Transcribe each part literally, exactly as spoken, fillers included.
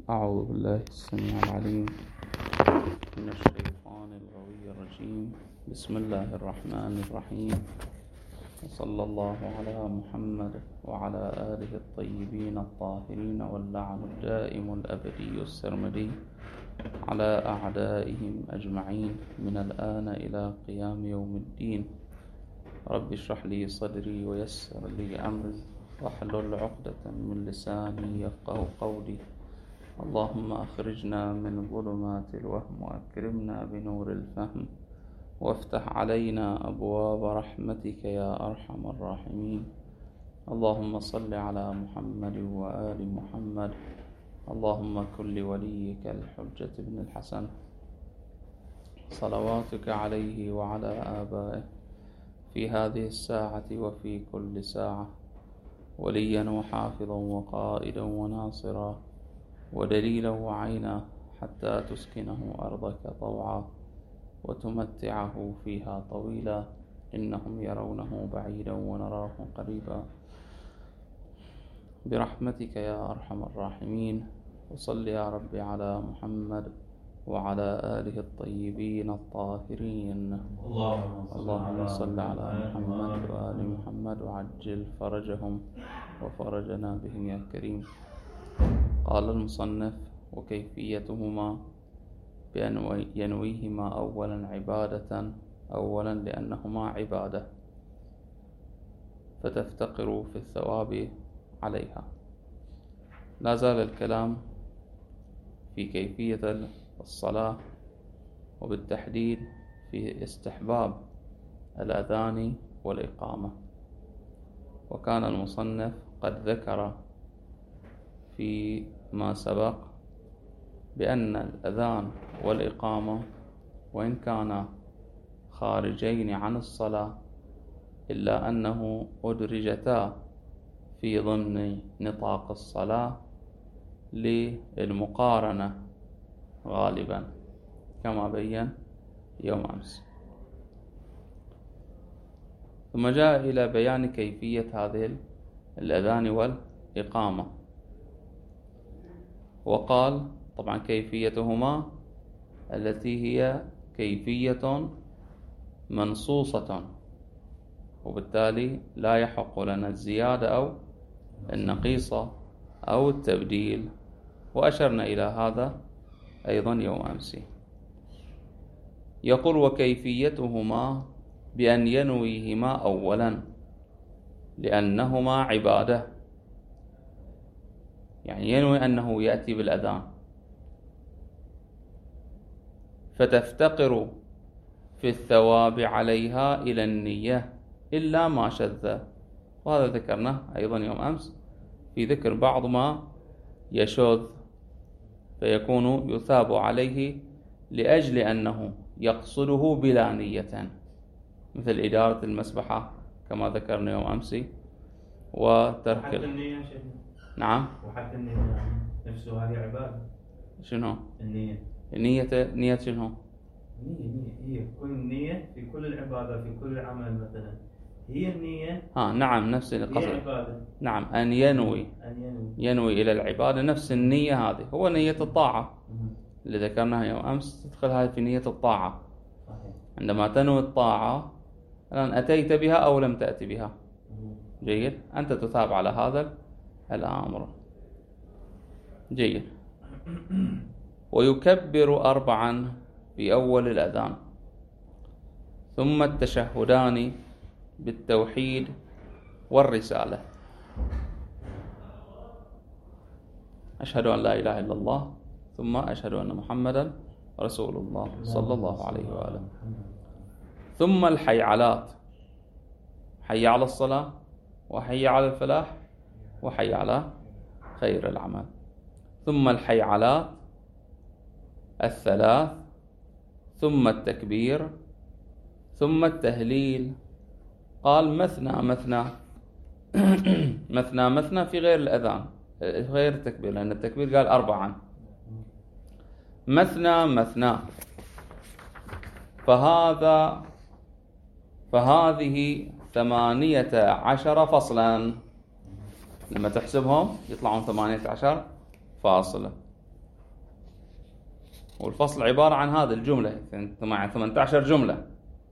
أعوذ بالله السميع العليم من الشيطان الغوي الرجيم. بسم الله الرحمن الرحيم، وصلى الله على محمد وعلى آله الطيبين الطاهرين، واللعن الدائم الأبدي السرمدي على أعدائهم أجمعين من الآن إلى قيام يوم الدين. رب اشرح لي صدري ويسر لي أمري واحلل عقدة من لساني يفقه قولي. اللهم أخرجنا من ظلمات الوهم وأكرمنا بنور الفهم، وافتح علينا أبواب رحمتك يا أرحم الراحمين. اللهم صل على محمد وآل محمد. اللهم كن لوليك الحجة بن الحسن صلواتك عليه وعلى آبائه في هذه الساعة وفي كل ساعة وليا وحافظا وقائدا وناصرا ودليلا وعينا، حتى تسكنه أرضك طوعا وتمتعه فيها طويلا. إنهم يرونه بعيدا ونراه قريبا برحمتك يا أرحم الراحمين. وصل يا رب على محمد وعلى آله الطيبين الطاهرين. اللهم صل على محمد وآل محمد وعجل فرجهم وفرجنا بهم يا كريم. قال المصنف: وكيفيتهما بأن ينويهما أولا عبادة، أولا لأنهما عبادة فتفتقر في الثواب عليها. لا زال الكلام في كيفية الصلاة، وبالتحديد في استحباب الأذان والإقامة. وكان المصنف قد ذكر فيما سبق بأن الأذان والإقامة وإن كانا خارجين عن الصلاة إلا أنه أدرجتا في ضمن نطاق الصلاة للمقارنة غالبا كما بين يوم أمس. ثم جاء إلى بيان كيفية هذه الأذان والإقامة، وقال طبعا كيفيتهما التي هي كيفية منصوصة، وبالتالي لا يحق لنا الزيادة أو النقيصة أو التبديل، وأشرنا إلى هذا أيضا يوم أمس. يقول: وكيفيتهما بأن ينويهما أولا لأنهما عبادة، يعني ينوي أنه يأتي بالأذان فتفتقر في الثواب عليها إلى النية إلا ما شذ. وهذا ذكرناه أيضا يوم أمس في ذكر بعض ما يشذ فيكون يثاب عليه لأجل أنه يقصده بلا نية، مثل إدارة المسبحة كما ذكرنا يوم أمس، وترك وحتى النية شيء. نعم، وحتى النية نفسه هذه عبادة. شنو النية النية نية شنو نية نية هي كل نية في كل العبادة، في كل عمل مثلا هي النية. ها نعم، نفس القصد. هي عبادة. نعم، أن ينوي أن ينوي ينوي إلى العبادة نفس النية هذه، هو نية الطاعة اللي ذكرناها يوم أمس، تدخل هذه في نية الطاعة. صحيح. عندما تنوي الطاعة الآن أتيت بها أو لم تأتي بها، جيد، أنت تثاب على هذا الأمر. جيد. ويكبر أربعا في أول الأذان، ثم التشهدان بالتوحيد والرسالة. أشهد أن لا إله إلا الله، ثم أشهد أن محمدا رسول الله صلى الله عليه وآله. ثم الحيعلات، حي على الصلاة، وحي على الفلاح، وحي على خير العمل. ثم الحيعلات الثلاث، ثم التكبير، ثم التهليل. قال مثنى مثنى مثنى مثنى في غير الأذان، غير التكبير، لأن التكبير قال أربعا. مثنى مثنى، فهذا فهذه ثمانية عشر فصلا، لما تحسبهم يطلعون ثمانية عشر فاصلة. والفصل عبارة عن هذه الجملة ثمانية عشر جملة.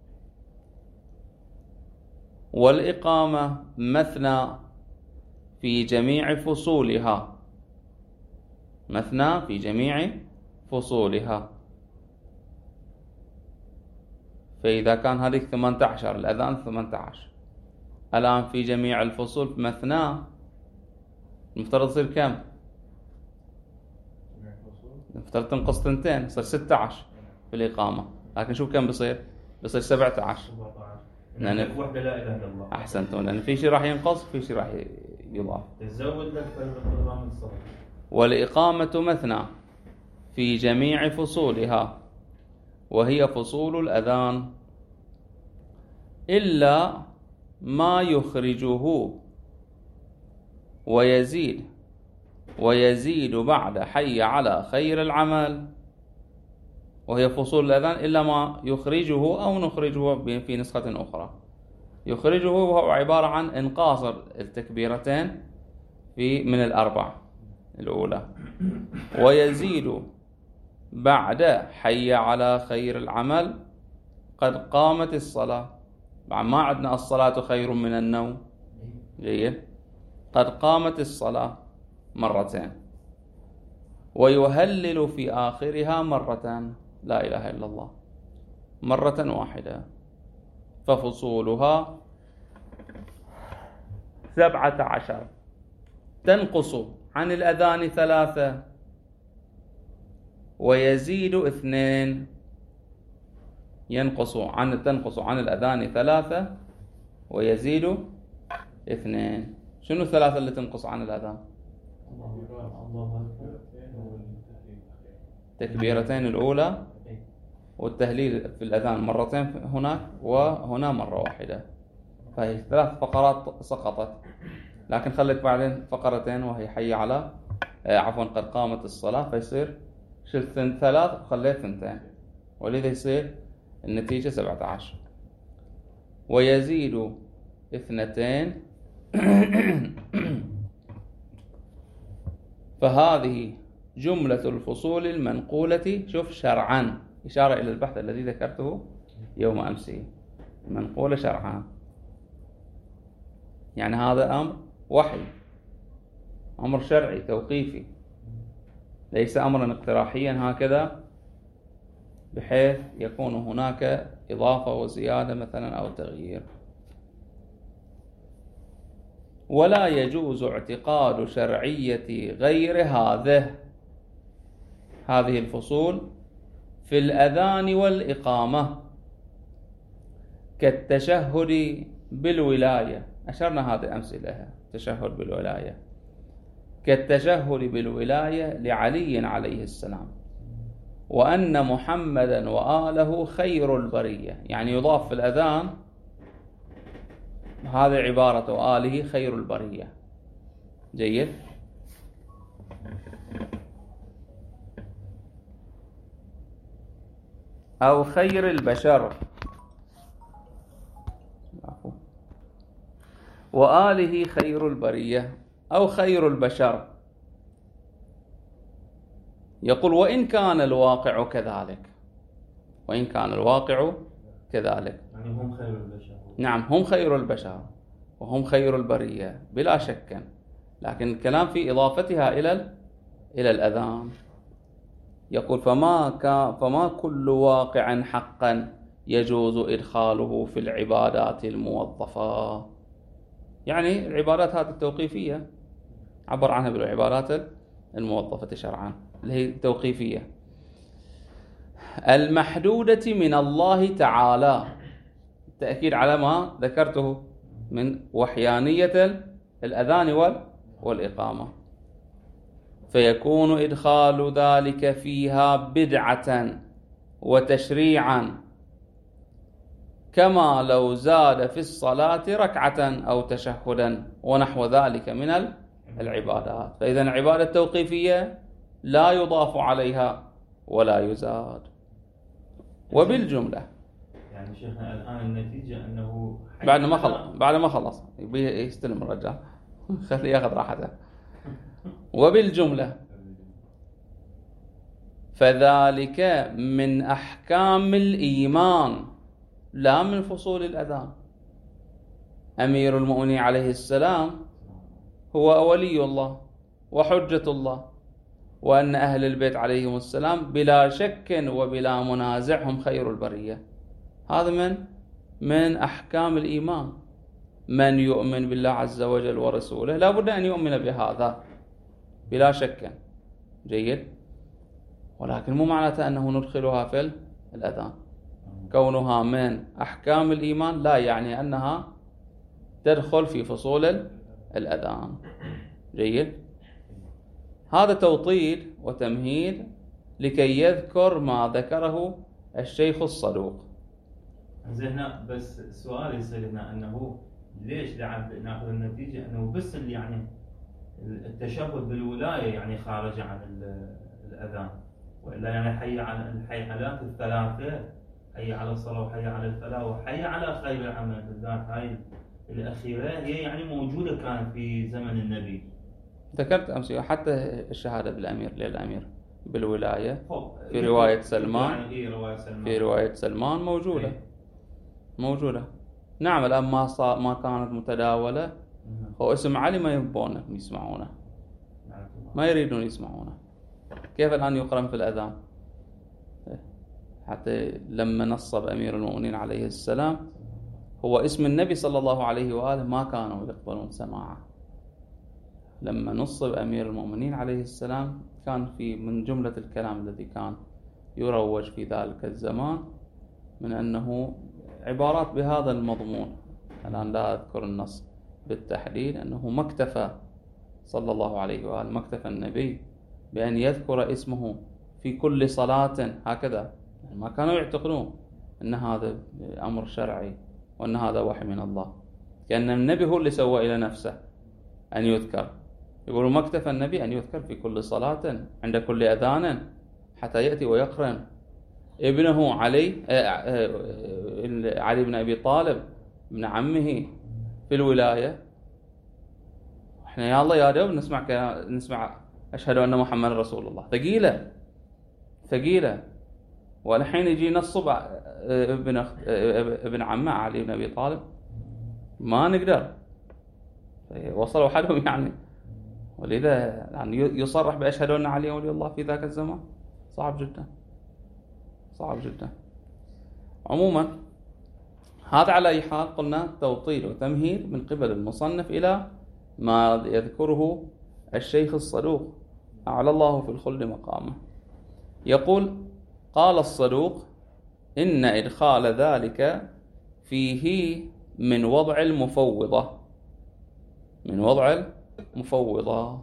والإقامة مثنى في جميع فصولها، مثنى في جميع فصولها. فإذا كان هذيك ثمانية عشر الأذان ثمانية عشر، الآن في جميع الفصول مثنى، المفترض يصير كم؟ المفترض تنقص ثنتين، يصير ستة عشر في الإقامة. لكن شوف كم بيصير؟ بيصير سبعة عشر. لأن وحدة لا إله إلا الله. أحسنتم، لأن في شيء راح ينقص في شيء راح يضاف. تزود لك بالإقامة الصلاة. والإقامة مثنى في جميع فصولها، وهي فصول الأذان، إلا ما يخرجه ويزيد ويزيد بعد حي على خير العمل. وهي فصول الأذان إلا ما يخرجه، أو نخرجه في نسخة أخرى. يخرجه وهو عبارة عن إنقاص التكبيرتين في من الأربع الأولى، ويزيد بعد حي على خير العمل قد قامت الصلاة. بعد ما عندنا الصلاة خير من النوم، جيد، قد قامت الصلاة مرتين. ويهلل في آخرها مرة لا إله إلا الله مرة واحدة. ففصولها سبعة عشر، تنقص عن الأذان ثلاثة ويزيد اثنين. ينقص عن تنقص عن الأذان ثلاثة ويزيد اثنين. شنو الثلاثة اللي تنقص عن الأذان؟ تكبيرتين الأولى، والتهليل في الأذان مرتين هناك وهنا مرة واحدة. فهي ثلاث فقرات سقطت، لكن خليك بعدين فقرتين وهي حي على آه عفوا قد قامت الصلاة، فيصير شلت ثلاث وخليت ثنتين، ولذا يصير النتيجة سبعة عشر. ويزيد اثنتين. فهذه جملة الفصول المنقولة، شوف، شرعا، إشارة إلى البحث الذي ذكرته يوم أمس، منقولة شرعا، يعني هذا أمر وحي، أمر شرعي توقيفي، ليس أمرا اقتراحيا هكذا بحيث يكون هناك إضافة وزيادة مثلا أو تغيير. ولا يجوز اعتقاد شرعية غير هذه هذه الفصول في الأذان والإقامة، كالتشهد بالولاية. أشرنا هذه أمثلة، تشهد بالولاية، كالتشهد بالولاية لعلي عليه السلام، وأن محمدا وآله خير البرية. يعني يضاف في الأذان هذه عبارة وآله خير البرية. جيد. أو خير البشر، وآله خير البرية أو خير البشر. يقول وإن كان الواقع كذلك، وإن كان الواقع كذلك، يعني هم خير البشر. نعم، هم خير البشر وهم خير البرية بلا شك، لكن الكلام في إضافتها إلى إلى الأذان. يقول فما كان فما كل واقع حقا يجوز إدخاله في العبادات الموظفة. يعني العبادات هذه التوقيفية عبر عنها بالعبادات الموظفة شرعا، اللي هي توقيفية المحدودة من الله تعالى، التأكيد على ما ذكرته من وحيانية الأذان والإقامة. فيكون إدخال ذلك فيها بدعة وتشريعا، كما لو زاد في الصلاة ركعة أو تشهدا ونحو ذلك من العبادات. فإذا العبادة التوقيفية لا يضاف عليها ولا يزاد. وبالجملة يعني شيخنا الآن النتيجة أنه بعد ما خلص بعد ما خلص يبي يستلم الرجال، خليه ياخذ راحته. وبالجملة فذلك من أحكام الإيمان لا من فصول الأذان. أمير المؤمنين عليه السلام هو ولي الله وحجة الله، وأن أهل البيت عليهم السلام بلا شك وبلا منازع هم خير البرية. هذا من من أحكام الإيمان. من يؤمن بالله عز وجل ورسوله لا بد أن يؤمن بهذا بلا شك. جيد. ولكن مو معناته أنه ندخلها في الأذان. كونها من أحكام الإيمان لا يعني أنها تدخل في فصول الأذان. جيد. هذا توطيد وتمهيد لكي يذكر ما ذكره الشيخ الصدوق. زين هنا بس سؤال يصير هنا انه ليش ناخذ النتيجه انه بس اللي يعني التشهد بالولايه يعني خارج عن الاذان، والا يعني حي على الحيعلات الثلاثه، حي على الصلاه وحي على الفلاح وحي على خير العمل، بالذات هاي الاخيره هي يعني موجوده كانت في زمن النبي. ذكرت امس حتى الشهاده بالامير للامير بالولايه في روايه سلمان، يعني إيه رواية سلمان؟ في روايه سلمان موجوده. إيه؟ موجوده. نعم. الان ما صار ما كانت متداوله. هو اسم علي ما يبونه يسمعونه، ما يريدون يسمعونه. كيف الان يقرن في الاذان؟ حتى لما نصب امير المؤمنين عليه السلام هو اسم النبي صلى الله عليه واله ما كانوا يقبلون سماعه. لما نصب أمير المؤمنين عليه السلام كان في من جملة الكلام الذي كان يروج في ذلك الزمان من أنه عبارات بهذا المضمون. الآن لا أذكر النص بالتحديد، أنه ما اكتفى صلى الله عليه وآله، ما اكتفى النبي بأن يذكر اسمه في كل صلاة هكذا. ما كانوا يعتقدون أن هذا أمر شرعي وأن هذا وحي من الله، كأن النبي هو اللي سوى إلى نفسه أن يذكر. يقولون ما اكتفى النبي أن يذكر في كل صلاة عند كل أذان حتى يأتي ويقرن ابنه علي علي بن أبي طالب ابن عمه في الولاية. احنا يا الله يا دوب نسمع نسمع أشهد أن محمد رسول الله، ثقيلة ثقيلة. والحين يجي نصب ابن ابن عمه علي بن أبي طالب، ما نقدر. وصلوا حدهم يعني. ولذا يعني يصرح بأشهد أن علي ولي الله في ذاك الزمان صعب جدا، صعب جدا. عموما هذا على أي حال قلنا توطيد وتمهيد من قبل المصنف إلى ما يذكره الشيخ الصدوق أعلى الله في الخلد مقامه. يقول: قال الصدوق: إن إدخال ذلك فيه من وضع المفوضة، من وضع المفوضة.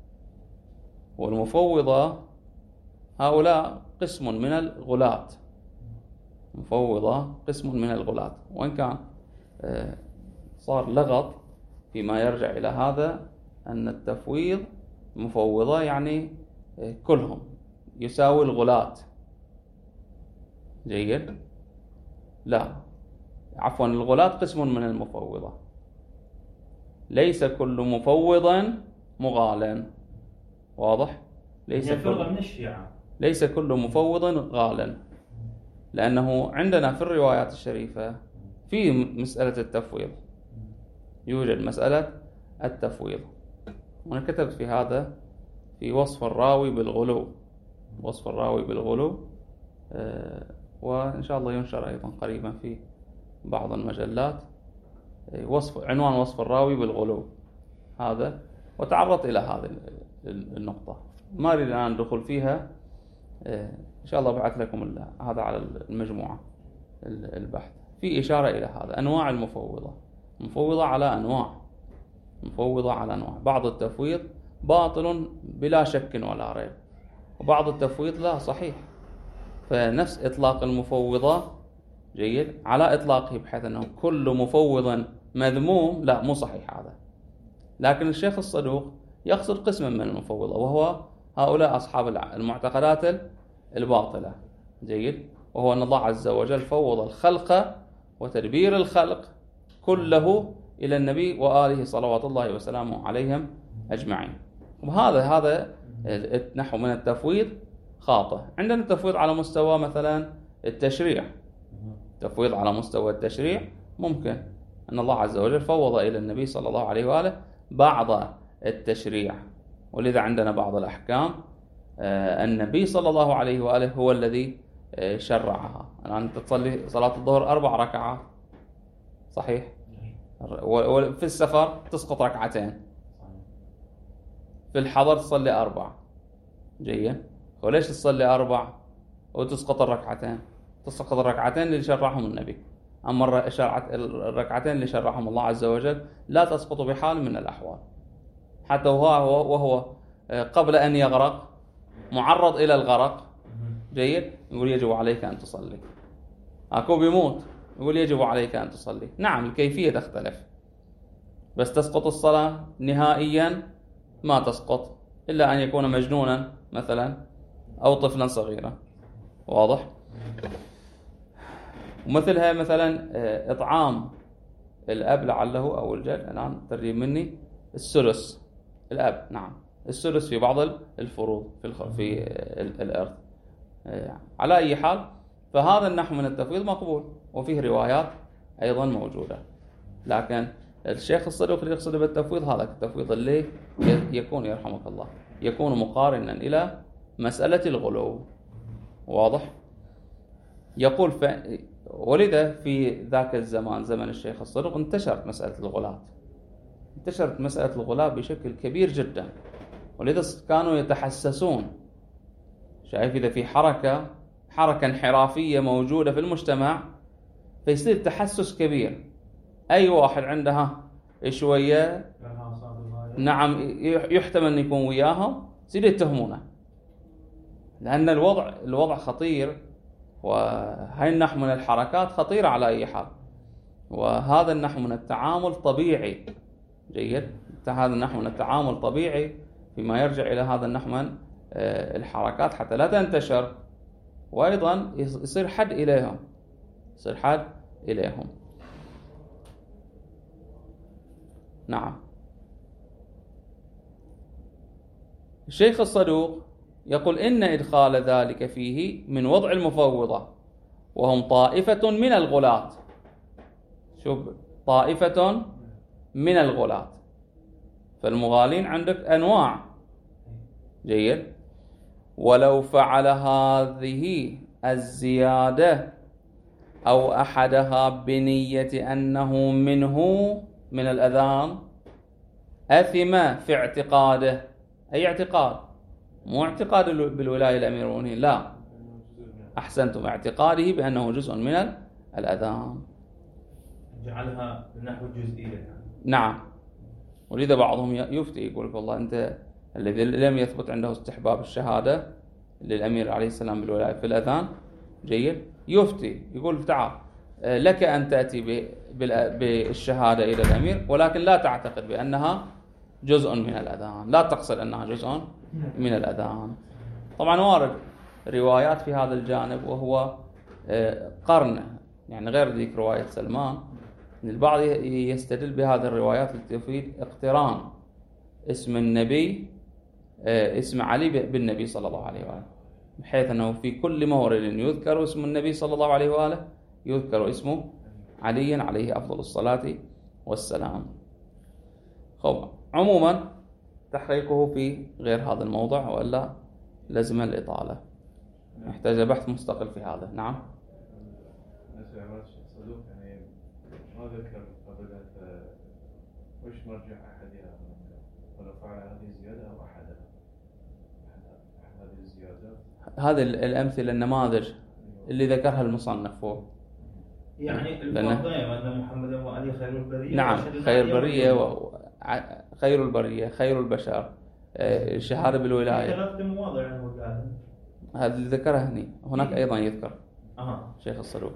والمفوضة هؤلاء قسم من الغلاة، مفوضة قسم من الغلاة، وإن كان صار لغط فيما يرجع إلى هذا أن التفويض مفوضة يعني كلهم يساوي الغلاة. جيد؟ لا، عفوا، الغلاة قسم من المفوضة، ليس كل مفوض مغالا. واضح؟ ليس كل من الشيعة ليس كل مفوض غالا، لأنه عندنا في الروايات الشريفة في مسألة التفويض، يوجد مسألة التفويض. وأنا كتبت في هذا في وصف الراوي بالغلو، وصف الراوي بالغلو، وإن شاء الله ينشر أيضا قريبا في بعض المجلات، وصف عنوان وصف الراوي بالغلو هذا. وتعرضت إلى هذه النقطة، ما أريد الآن الدخول فيها، إن شاء الله أبعث لكم هذا على المجموعة البحث، في إشارة إلى هذا. أنواع المفوضة، مفوضة على أنواع، مفوضة على أنواع. بعض التفويض باطل بلا شك ولا ريب، وبعض التفويض لا صحيح. فنفس إطلاق المفوضة جيد على إطلاقه بحيث أنه كل مفوض مذموم، لا مو صحيح هذا. لكن الشيخ الصدوق يقصد قسما من المفوضة، وهو هؤلاء أصحاب المعتقدات الباطلة. جيد. وهو أن الله عز وجل فوض الخلق وتدبير الخلق كله إلى النبي وآله صلوات الله وسلامه عليهم أجمعين. وهذا هذا نحو من التفويض خاطئ. عندنا التفويض على مستوى مثلا التشريع، تفويض على مستوى التشريع ممكن أن الله عز وجل فوض إلى النبي صلى الله عليه وآله بعض التشريع، ولذا عندنا بعض الأحكام النبي صلى الله عليه وآله هو الذي شرعها. الآن أنت تصلي صلاة الظهر أربع ركعات صحيح، وفي السفر تسقط ركعتين، في الحضر تصلي أربع، جيد. وليش تصلي أربع وتسقط الركعتين؟ تسقط الركعتين اللي شرعهم النبي، أما الركعتين اللي شرعهم الله عز وجل لا تسقط بحال من الأحوال، حتى وهو, وهو قبل أن يغرق معرض إلى الغرق، جيد، يقول يجب عليك أن تصلي. أكو بيموت يقول يجب عليك أن تصلي. نعم الكيفية تختلف، بس تسقط الصلاة نهائيا ما تسقط إلا أن يكون مجنونا مثلا أو طفلا صغيرا، واضح؟ ومثلها مثلا إطعام الأب لعله أو الجد، الآن ترجم مني السدس، الأب نعم السدس في بعض الفروض في في الإرث. على أي حال فهذا النحو من التفويض مقبول، وفيه روايات أيضا موجودة، لكن الشيخ الصدوق اللي يقصد بالتفويض هذا التفويض اللي يكون يرحمك الله يكون مقارنا إلى مسألة الغلو، واضح؟ يقول ف... ولذا في ذاك الزمان زمن الشيخ الصدوق انتشرت مسألة الغلاة، انتشرت مسألة الغلاة بشكل كبير جدا، ولذا كانوا يتحسسون. شايف إذا في حركة حركة انحرافية موجودة في المجتمع فيصير تحسس كبير، أي واحد عندها شوية نعم يحتمل أن يكون وياهم يصير يتهمونه، لأن الوضع الوضع خطير، وهي النحو من الحركات خطيرة على أي حال، وهذا النحو من التعامل طبيعي، جيد، هذا النحو من التعامل طبيعي فيما يرجع إلى هذا النحو من الحركات حتى لا تنتشر، وأيضا يصير حد إليهم، يصير حد إليهم. نعم. الشيخ الصدوق يقول إن إدخال ذلك فيه من وضع المفوضة، وهم طائفة من الغلاة. شوف، طائفة من الغلاة، فالمغالين عندك أنواع، جيد. ولو فعل هذه الزيادة أو أحدها بنية أنه منه من الأذان أثم في اعتقاده، أي اعتقاد، مو اعتقاد بالولاية الأمير المؤمنين، لا، أحسنتم، اعتقاده بأنه جزء من الأذان، جعلها نحو جزئية. نعم. ولذا بعضهم يفتي يقول والله أنت الذي لم يثبت عنده استحباب الشهادة للأمير عليه السلام بالولاية في الأذان، جيد، يفتي يقول تعال لك أن تأتي بالشهادة إلى الأمير، ولكن لا تعتقد بأنها جزء من الأذان، لا تقصد أنها جزء من الأذان. طبعا وارد روايات في هذا الجانب، وهو قرن يعني غير ذيك رواية سلمان، البعض يستدل بهذه الروايات لتفيد اقتران اسم النبي اسم علي بالنبي صلى الله عليه وآله، بحيث أنه في كل مورد يذكر اسم النبي صلى الله عليه وآله يذكر اسمه علي عليه أفضل الصلاة والسلام. خب عموما تحقيقه في غير هذا الموضوع، وإلا لازم الإطالة، محتاج بحث مستقل في هذا. نعم. يعني ما ذكر أبدا وش مرجع أحدها، ولو فعل هذه الزيادة أو أحدها هذه الزيادات، هذه الأمثلة النماذج اللي ذكرها المصنف فوق، يعني الفاضلين أن محمد وعلي خير البرية. نعم، خير البرية وخير البرية خير البشر، الشهادة بالولاية، ثلاث مواضع عنه قال هذا اللي ذكرها هني، هناك أيضا يذكر أه. شيخ الصدوق.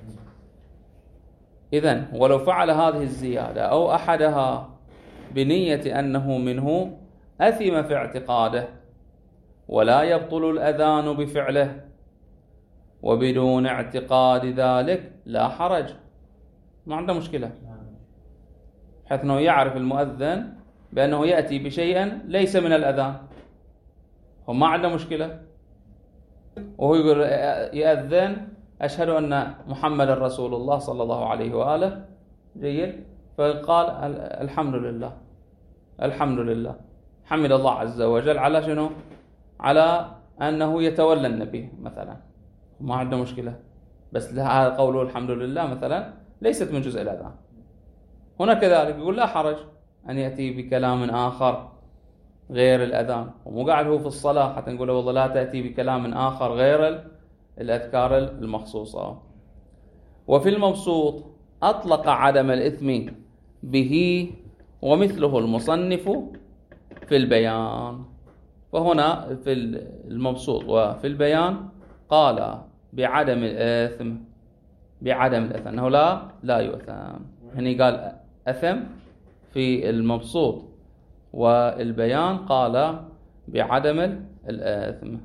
إذن ولو فعل هذه الزيادة أو أحدها بنية أنه منه أثم في اعتقاده، ولا يبطل الأذان بفعله، وبدون اعتقاد ذلك لا حرج، ما عنده مشكلة، حيث أنه يعرف المؤذن بأنه يأتي بشيء ليس من الأذان، هو ما عنده مشكلة، وهو يقول يأذن أشهد أن محمد رسول الله صلى الله عليه وآله. جيد. فقال الحمد لله الحمد لله، حمد الله عز وجل على شنو؟ على أنه يتولى النبي مثلا، ما عنده مشكلة، بس هذا قوله الحمد لله مثلا ليست من جزء الأذان. هنا كذلك يقول لا حرج أن يأتي بكلام آخر غير الأذان، ومو قاعد هو في الصلاة حتى نقول والله لا تأتي بكلام آخر غير الأذكار المخصوصة. وفي المبسوط أطلق عدم الإثم به ومثله المصنف في البيان. فهنا في المبسوط وفي البيان قال بعدم الإثم، بعدم الإثم أنه لا لا يؤثم. هنا قال أثم في المبسوط والبيان قال بعدم الإثم.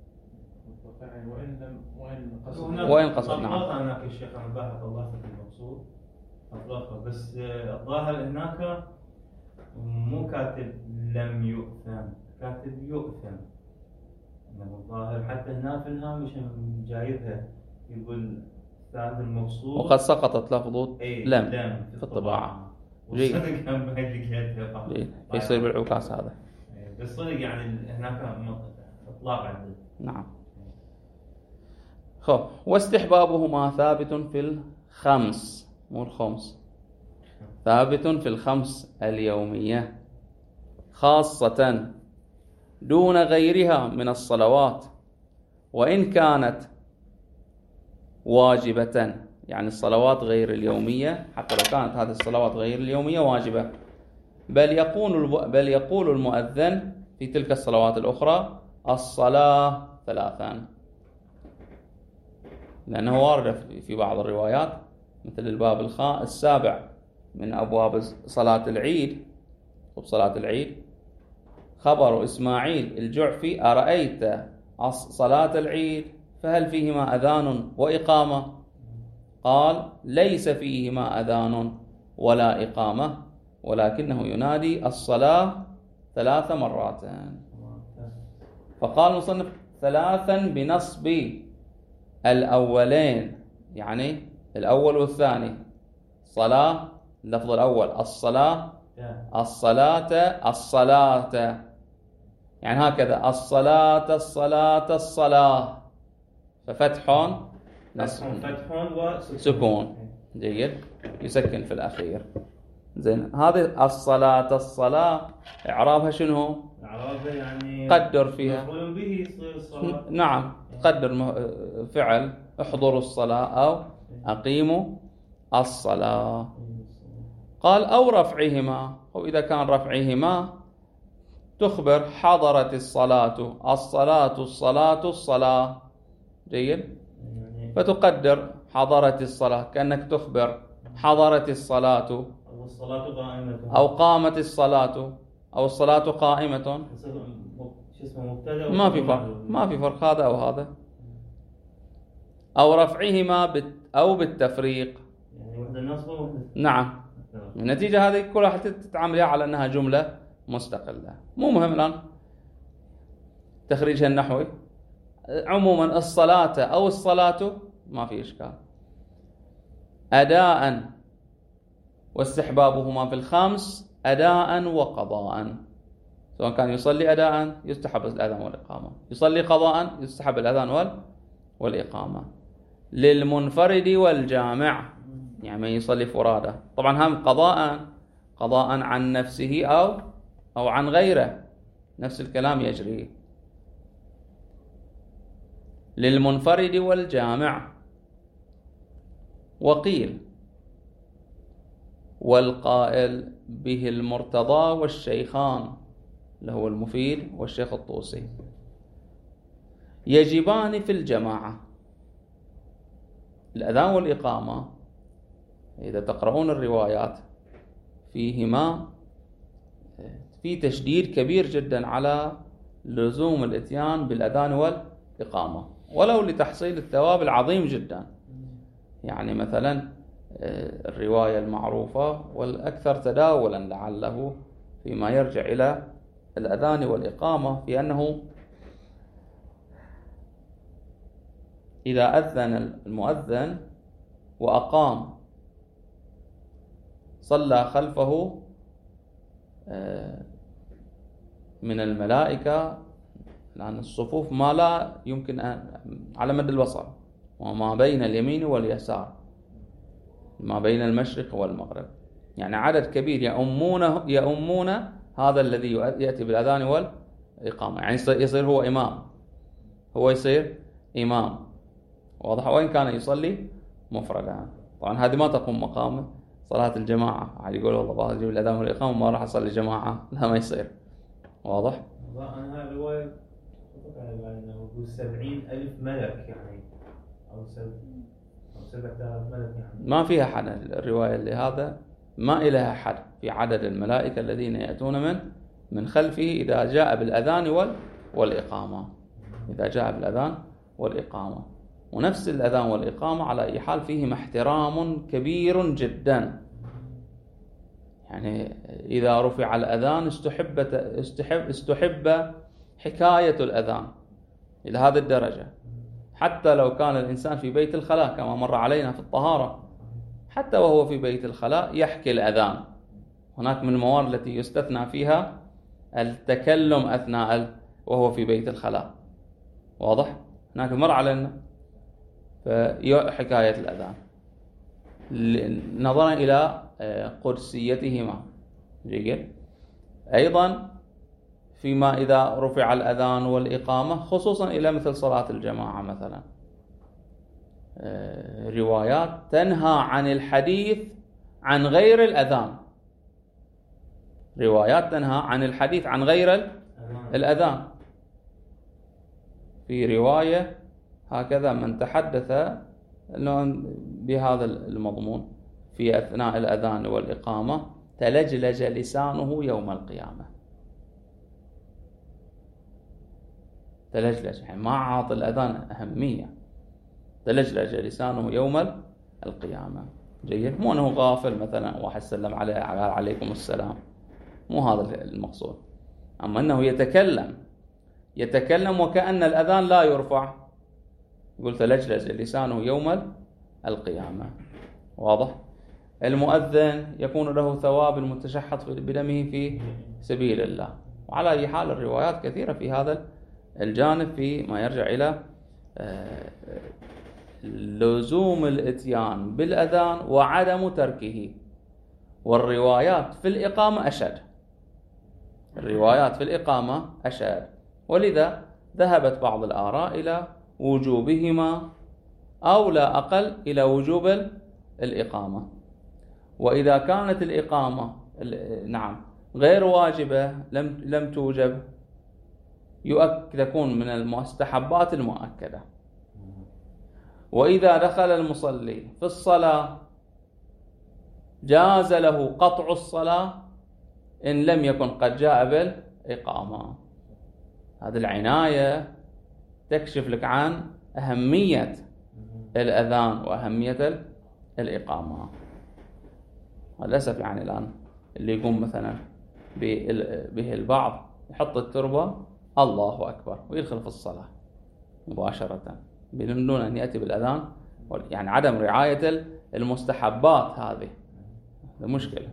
وإن لم وإن قصد وإن قصد نعم. أطلقها هناك الشيخ أنا بحث الله في المبسوط أطلقها، بس الظاهر هناك مو كاتب لم يؤثم، كاتب يؤثم. الظاهر حتى هنا في الهامش جايبها يقول استاذ المبسوط وقد سقطت لفظة ايه لم لم في الطباعة. جيد. جيد. يصير بالعكاس هذا. بس صدق يعني هناك اطلاق عندي. نعم. خب واستحبابهما ثابت في الخمس، مو الخمس، ثابت في الخمس اليومية خاصة دون غيرها من الصلوات، وإن كانت واجبة، يعني الصلوات غير اليومية حتى لو كانت هذه الصلوات غير اليومية واجبة. بل يقول بل يقول المؤذن في تلك الصلوات الأخرى الصلاة ثلاثا، لأنه وارد في بعض الروايات مثل الباب السابع من أبواب صلاة العيد وصلاة العيد خبر إسماعيل الجعفي أرأيت صلاة العيد فهل فيهما أذان وإقامة؟ قال ليس فيهما أذان ولا إقامة، ولكنه ينادي الصلاة ثلاث مرات. فقال المصنف ثلاثا بنصب الأولين، يعني الأول والثاني صلاة، اللفظ الأول الصلاة الصلاة الصلاة، يعني هكذا الصلاة الصلاة الصلاة، ففتح فتح وسكون. جيد. يسكن في الأخير. زين. هذه الصلاة الصلاة إعرابها شنو؟ إعرابها يعني قدر فيها مفعول به يصير الصلاة. نعم. قدر فعل احضروا الصلاة أو أقيموا الصلاة. قال أو رفعهما، وإذا كان رفعهما تخبر حضرت الصلاة الصلاة الصلاة الصلاة. جيد. فتقدر حضرت الصلاة كأنك تخبر حضرت الصلاة أو الصلاة قائمة أو قامت الصلاة أو الصلاة قائمة. ما في فرق، ما في فرق هذا أو هذا. أو رفعهما بت أو بالتفريق، يعني وحدة النصب وحدة. نعم. النتيجة هذه كلها تتعاملها على أنها جملة مستقلة. مو مهم الآن تخريجها النحوي. عموما الصلاة أو الصلاة ما في إشكال. أداء واستحبابهما في الخمس أداء وقضاء، سواء كان يصلي أداء يستحب الأذان والإقامة، يصلي قضاء يستحب الأذان والإقامة. للمنفرد والجامع، يعني من يصلي فرادة. طبعا هم قضاء قضاء عن نفسه أو أو عن غيره، نفس الكلام يجري. للمنفرد والجامع. وقيل والقائل به المرتضى والشيخان اللي هو المفيد والشيخ الطوسي يجبان في الجماعة. الأذان والإقامة إذا تقرؤون الروايات فيهما في تشديد كبير جدا على لزوم الإتيان بالأذان والإقامة، ولو لتحصيل الثواب العظيم جدا. يعني مثلا الرواية المعروفة والأكثر تداولا لعله فيما يرجع إلى الأذان والإقامة في أنه إذا أذن المؤذن وأقام صلى خلفه من الملائكة، لأن الصفوف ما لا يمكن أن على مد البصر، وما بين اليمين واليسار، ما بين المشرق والمغرب، يعني عدد كبير يؤمون يؤمون هذا الذي يأتي بالأذان والإقامة، يعني يصير هو إمام، هو يصير إمام، واضح؟ وإن كان يصلي مفردا. طبعا هذه ما تقوم مقام صلاة الجماعة، عاد يقول والله بجيب الأذان والإقامة ما راح أصلي جماعة، لا ما يصير، واضح؟ أنا هاي الرواية أنه سبعين ألف ملك يعني، أو سبعة آلاف ملك يعني، ما فيها حد الرواية اللي هذا ما إلها حد في عدد الملائكة الذين يأتون من من خلفه إذا جاء بالأذان وال والإقامة، إذا جاء بالأذان والإقامة. ونفس الأذان والإقامة على أي حال فيهما احترام كبير جدا، يعني إذا رفع الأذان استحب استحب استحب حكاية الأذان إلى هذه الدرجة، حتى لو كان الإنسان في بيت الخلاء كما مر علينا في الطهارة، حتى وهو في بيت الخلاء يحكي الأذان. هناك من الموارد التي يستثنى فيها التكلم أثناء وهو في بيت الخلاء، واضح؟ هناك مر علينا حكاية الأذان نظرا إلى قدسيتهما. جيد. أيضا فيما إذا رفع الأذان والإقامة خصوصا إلى مثل صلاة الجماعة مثلا، روايات تنهى عن الحديث عن غير الأذان، روايات تنهى عن الحديث عن غير الأذان. في رواية هكذا من تحدث بهذا المضمون في أثناء الأذان والإقامة تلجلج لسانه يوم القيامة، تلجلج يعني ما عاط الأذان أهمية، تلجلج لسانه يوم القيامة. جيد. مو أنه غافل مثلا واحد سلم عليه عليكم السلام، مو هذا المقصود، أما أنه يتكلم يتكلم وكأن الأذان لا يرفع، يقول تلجلج لسانه يوم القيامة، واضح؟ المؤذن يكون له ثواب المتشحط بدمه في سبيل الله. وعلى أي حال الروايات كثيرة في هذا الجانب فيما يرجع إلى لزوم الإتيان بالأذان وعدم تركه، والروايات في الإقامة أشد، الروايات في الإقامة أشد، ولذا ذهبت بعض الآراء إلى وجوبهما أو لا أقل إلى وجوب الإقامة. وإذا كانت الإقامة نعم غير واجبة لم لم توجب يؤكد تكون من المستحبات المؤكدة. وإذا دخل المصلي في الصلاة جاز له قطع الصلاة إن لم يكن قد جاء بالإقامة. هذه العناية تكشف لك عن أهمية الأذان وأهمية الإقامة. للأسف يعني الآن اللي يقوم مثلا به البعض يحط التربة الله أكبر ويدخل في الصلاة مباشرة بدون أن يأتي بالأذان، يعني عدم رعاية المستحبات هذه مشكلة.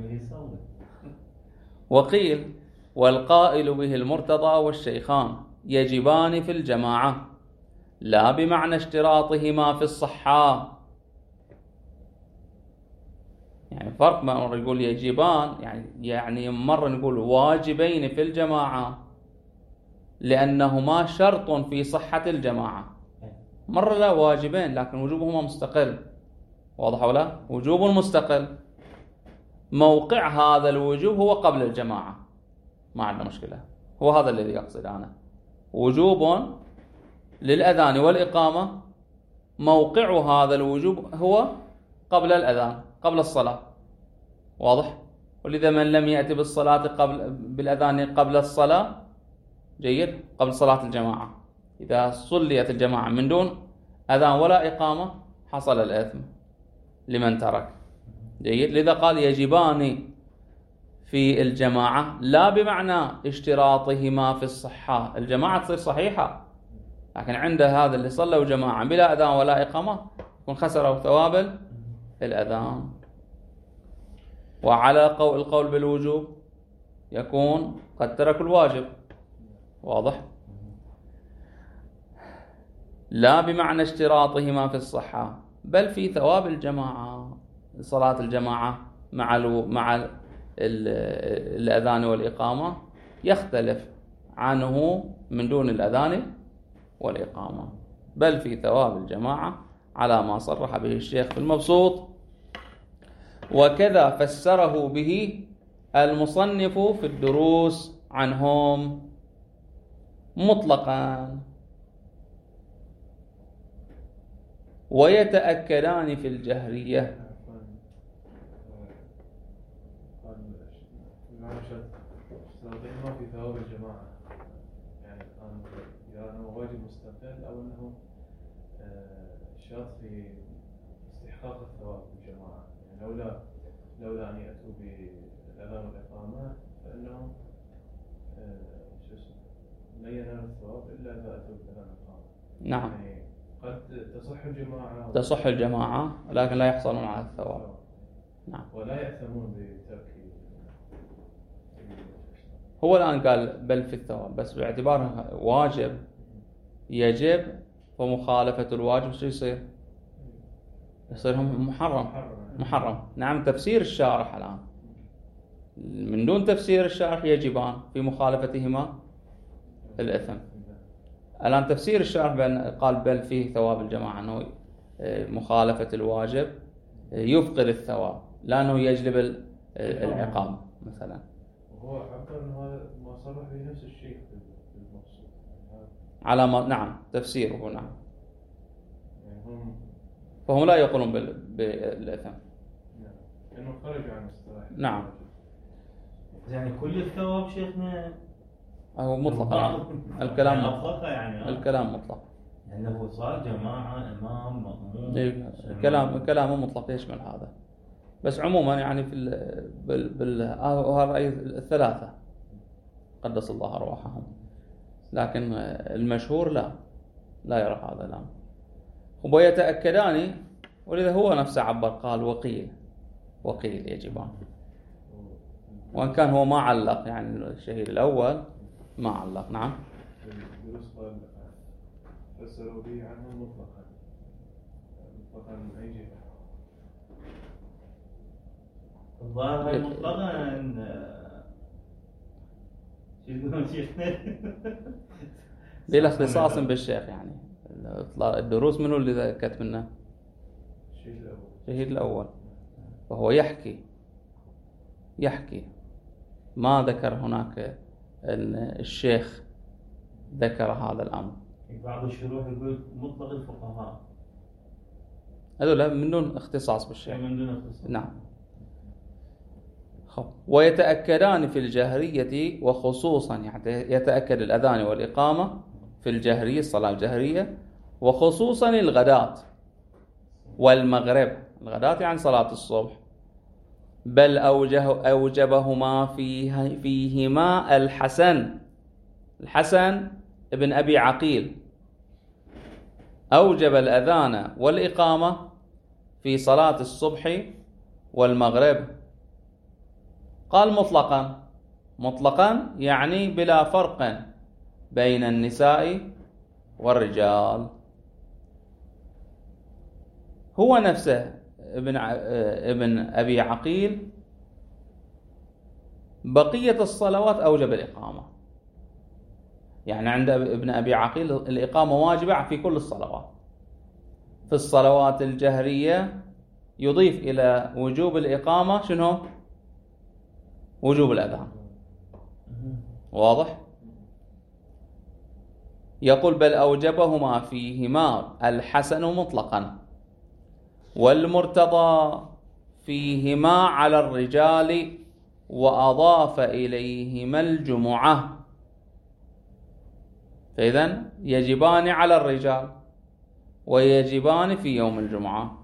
وقيل والقائل به المرتضى والشيخان يجبان في الجماعة لا بمعنى اشتراطهما في الصحة، يعني فرق ما يقول يجبان يعني يعني مرة نقول واجبين في الجماعة لأنهما شرط في صحة الجماعة، مرة لا واجبين لكن وجوبهما مستقل، واضح ولا؟ وجوب مستقل، موقع هذا الوجوب هو قبل الجماعة، ما عندنا مشكلة، هو هذا الذي أقصد أنا، وجوب للأذان والإقامة موقع هذا الوجوب هو قبل الأذان قبل الصلاة، واضح؟ ولذا من لم يأتي بالصلاة قبل بالأذان قبل الصلاة جيد قبل صلاة الجماعة، إذا صليت الجماعة من دون أذان ولا إقامة حصل الإثم لمن ترك. جيد. لذا قال يجبان في الجماعة لا بمعنى اشتراطهما في الصحة، الجماعة تصير صحيحة لكن عنده هذا اللي صلوا جماعة بلا أذان ولا إقامة يكون خسروا ثواب الأذان. وعلى قول القول بالوجوب يكون قد ترك الواجب. واضح؟ لا بمعنى اشتراطهما في الصحة، بل في ثواب الجماعة. صلاة الجماعة مع الو... مع ال... الأذان والإقامة يختلف عنه من دون الأذان والإقامة، بل في ثواب الجماعة على ما صرح به الشيخ في المبسوط. وكذا فسره به المصنف في الدروس عنهم مطلقا. ويتأكدان في الجهرية. ما في ثواب الجماعة، يعني الآن أنه واجب مستقل أو أنه شرط في استحقاق الثواب الجماعة. يعني لولا لولا أن يأتوا بالأذان والإقامة فإنهم شو اسمه لا ينالوا الثواب إلا إذا أتوا بالأذان والإقامة. نعم. يعني قد تصح الجماعة تصح الجماعة لكن لا يحصلون على الثواب. نعم. ولا يأثمون بترك. هو الآن قال بل في الثواب، بس باعتباره واجب يجب، ومخالفة الواجب شو يصير؟ يصير هم محرم. محرم. نعم. تفسير الشارح الآن من دون تفسير الشارح يجبان، في مخالفتهما الإثم. الآن تفسير الشارح بأن قال بل فيه ثواب الجماعة، أنه مخالفة الواجب يفقد الثواب لأنه يجلب العقاب مثلا. وهو عبر أن هذا ما صرح به نفس الشيء في المقصود على ما نعم تفسيره. نعم. يعني هم فهم لا يقولون بالإثم. نعم. لأنه خرج عن اصطلاح. نعم. يعني كل الثواب شيخنا هو مطلق. الكلام مطلق. يعني الكلام مطلق. لأنه يعني صار جماعة إمام مأموم. الكلام كلامه مطلق يشمل هذا. بس عموما يعني في ال بال بال هؤلاء الثلاثة قدس الله أرواحهم، لكن المشهور لا لا يرى هذا الأمر. ويتأكدان، ولذا هو نفسه عبر قال وقيل وقيل يجبان، وإن كان هو ما علق، يعني الشهيد الأول ما علق. نعم. الدروس قال فسروا به عنه مطلقا مطلقا من أي جهة؟ الظاهر مطلقا شو يقولون شيخنا بلا اختصاص بالشيخ. يعني الدروس منو اللي كتب منه؟ الشهيد الأول. الشهيد الأول. فهو يحكي يحكي ما ذكر هناك أن الشيخ ذكر هذا الأمر. بعض الشروح يقول مطلق الفقهاء، هذول من دون اختصاص بالشيخ. من دون اختصاص. نعم. ويتأكدان في الجهرية، وخصوصا يعني يتأكد الأذان والإقامة في الجهرية، الصلاة الجهرية، وخصوصا الغداة والمغرب. الغداة يعني صلاة الصبح. بل أوجه أوجبهما فيه فيهما الحسن الحسن ابن أبي عقيل أوجب الأذان والإقامة في صلاة الصبح والمغرب. قال مطلقا. مطلقا يعني بلا فرق بين النساء والرجال. هو نفسه ابن ابن أبي عقيل بقية الصلوات أوجب الإقامة. يعني عند ابن أبي عقيل الإقامة واجبة في كل الصلوات. في الصلوات الجهرية يضيف إلى وجوب الإقامة شنو؟ وجوب الأذان. واضح؟ يقول بل أوجبهما فيهما الحسن مطلقا، والمرتضى فيهما على الرجال، وأضاف إليهما الجمعة. فإذن يجبان على الرجال ويجبان في يوم الجمعة.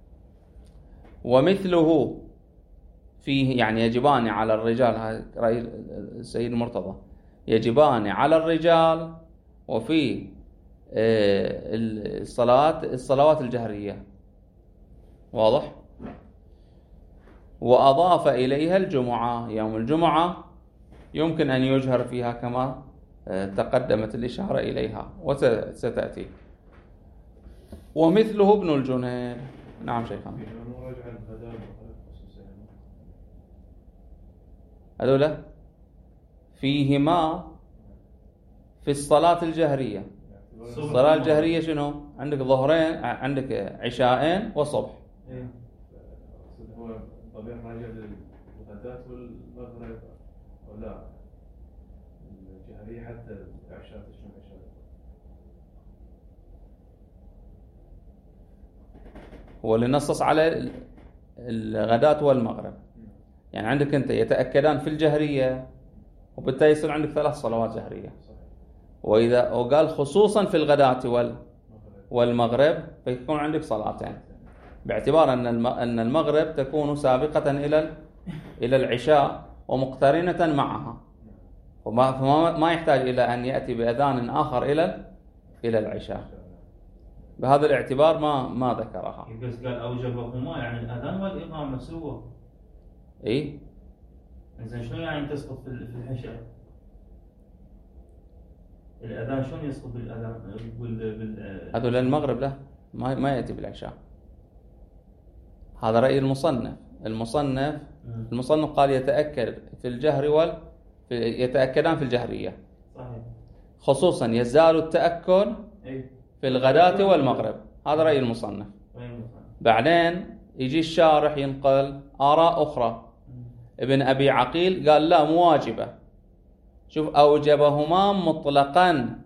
ومثله فيه يعني يجبان على الرجال، هذا رأي السيد المرتضى، يجبان على الرجال وفي الصلاة الصلوات الجهرية. واضح؟ وأضاف إليها الجمعة. يوم الجمعة يمكن أن يجهر فيها كما تقدمت الإشارة إليها وستأتي. ومثله ابن الجنيد. نعم شيخنا. هذولا فيهما في الصلاة الجهرية. الصلاة الجهرية شنو؟ عندك ظهرين، عندك عشاءين وصبح. هو طبيعي راجع للغداة والمغرب ولا الجهرية حتى العشاء تشمل عشاء؟ هو اللي نصص على الغداة والمغرب. يعني عندك أنت يتأكدان في الجهرية، وبالتالي يصير عندك ثلاث صلوات جهرية. وإذا وقال خصوصا في الغداة وال والمغرب فيكون عندك صلاتين، باعتبار أن أن المغرب تكون سابقة إلى إلى العشاء ومقترنة معها، وما ما يحتاج إلى أن يأتي بأذان آخر إلى إلى العشاء. بهذا الاعتبار ما ما ذكرها. بس قال أوجبهما، يعني الأذان والإقامة سوا. إيه؟ إنزين شلون يعني تسقط في العشاء؟ الأذان شلون يسقط بالأذان بال بال هذا للمغرب له ما ما يأتي بالعشاء. هذا رأي المصنف. المصنف المصنف قال يتأكد في الجهر وال يتأكدان في الجهرية. صحيح. خصوصا يزال التأكد في الغداة والمغرب. هذا رأي المصنف. بعدين يجي الشارح ينقل آراء أخرى. ابن أبي عقيل قال لا، مو واجبة. شوف، أوجبهما مطلقا،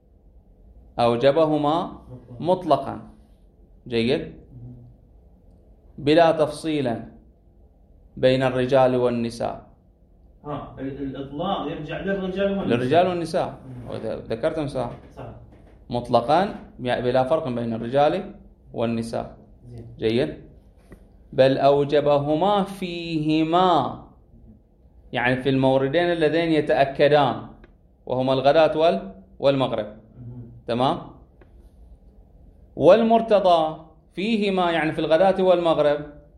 أوجبهما مطلقا. جيد، بلا تفصيلا بين الرجال والنساء. ها الإطلاق يرجع للرجال والنساء. للرجال والنساء، ذكرتم صح. صح. مطلقا بلا فرق بين الرجال والنساء. جيد. بل أوجبهما فيهما، يعني في الموردين اللذين يتأكدان وهما الغداة والمغرب. تمام. والمرتضى فيهما، يعني في الغداة والمغرب.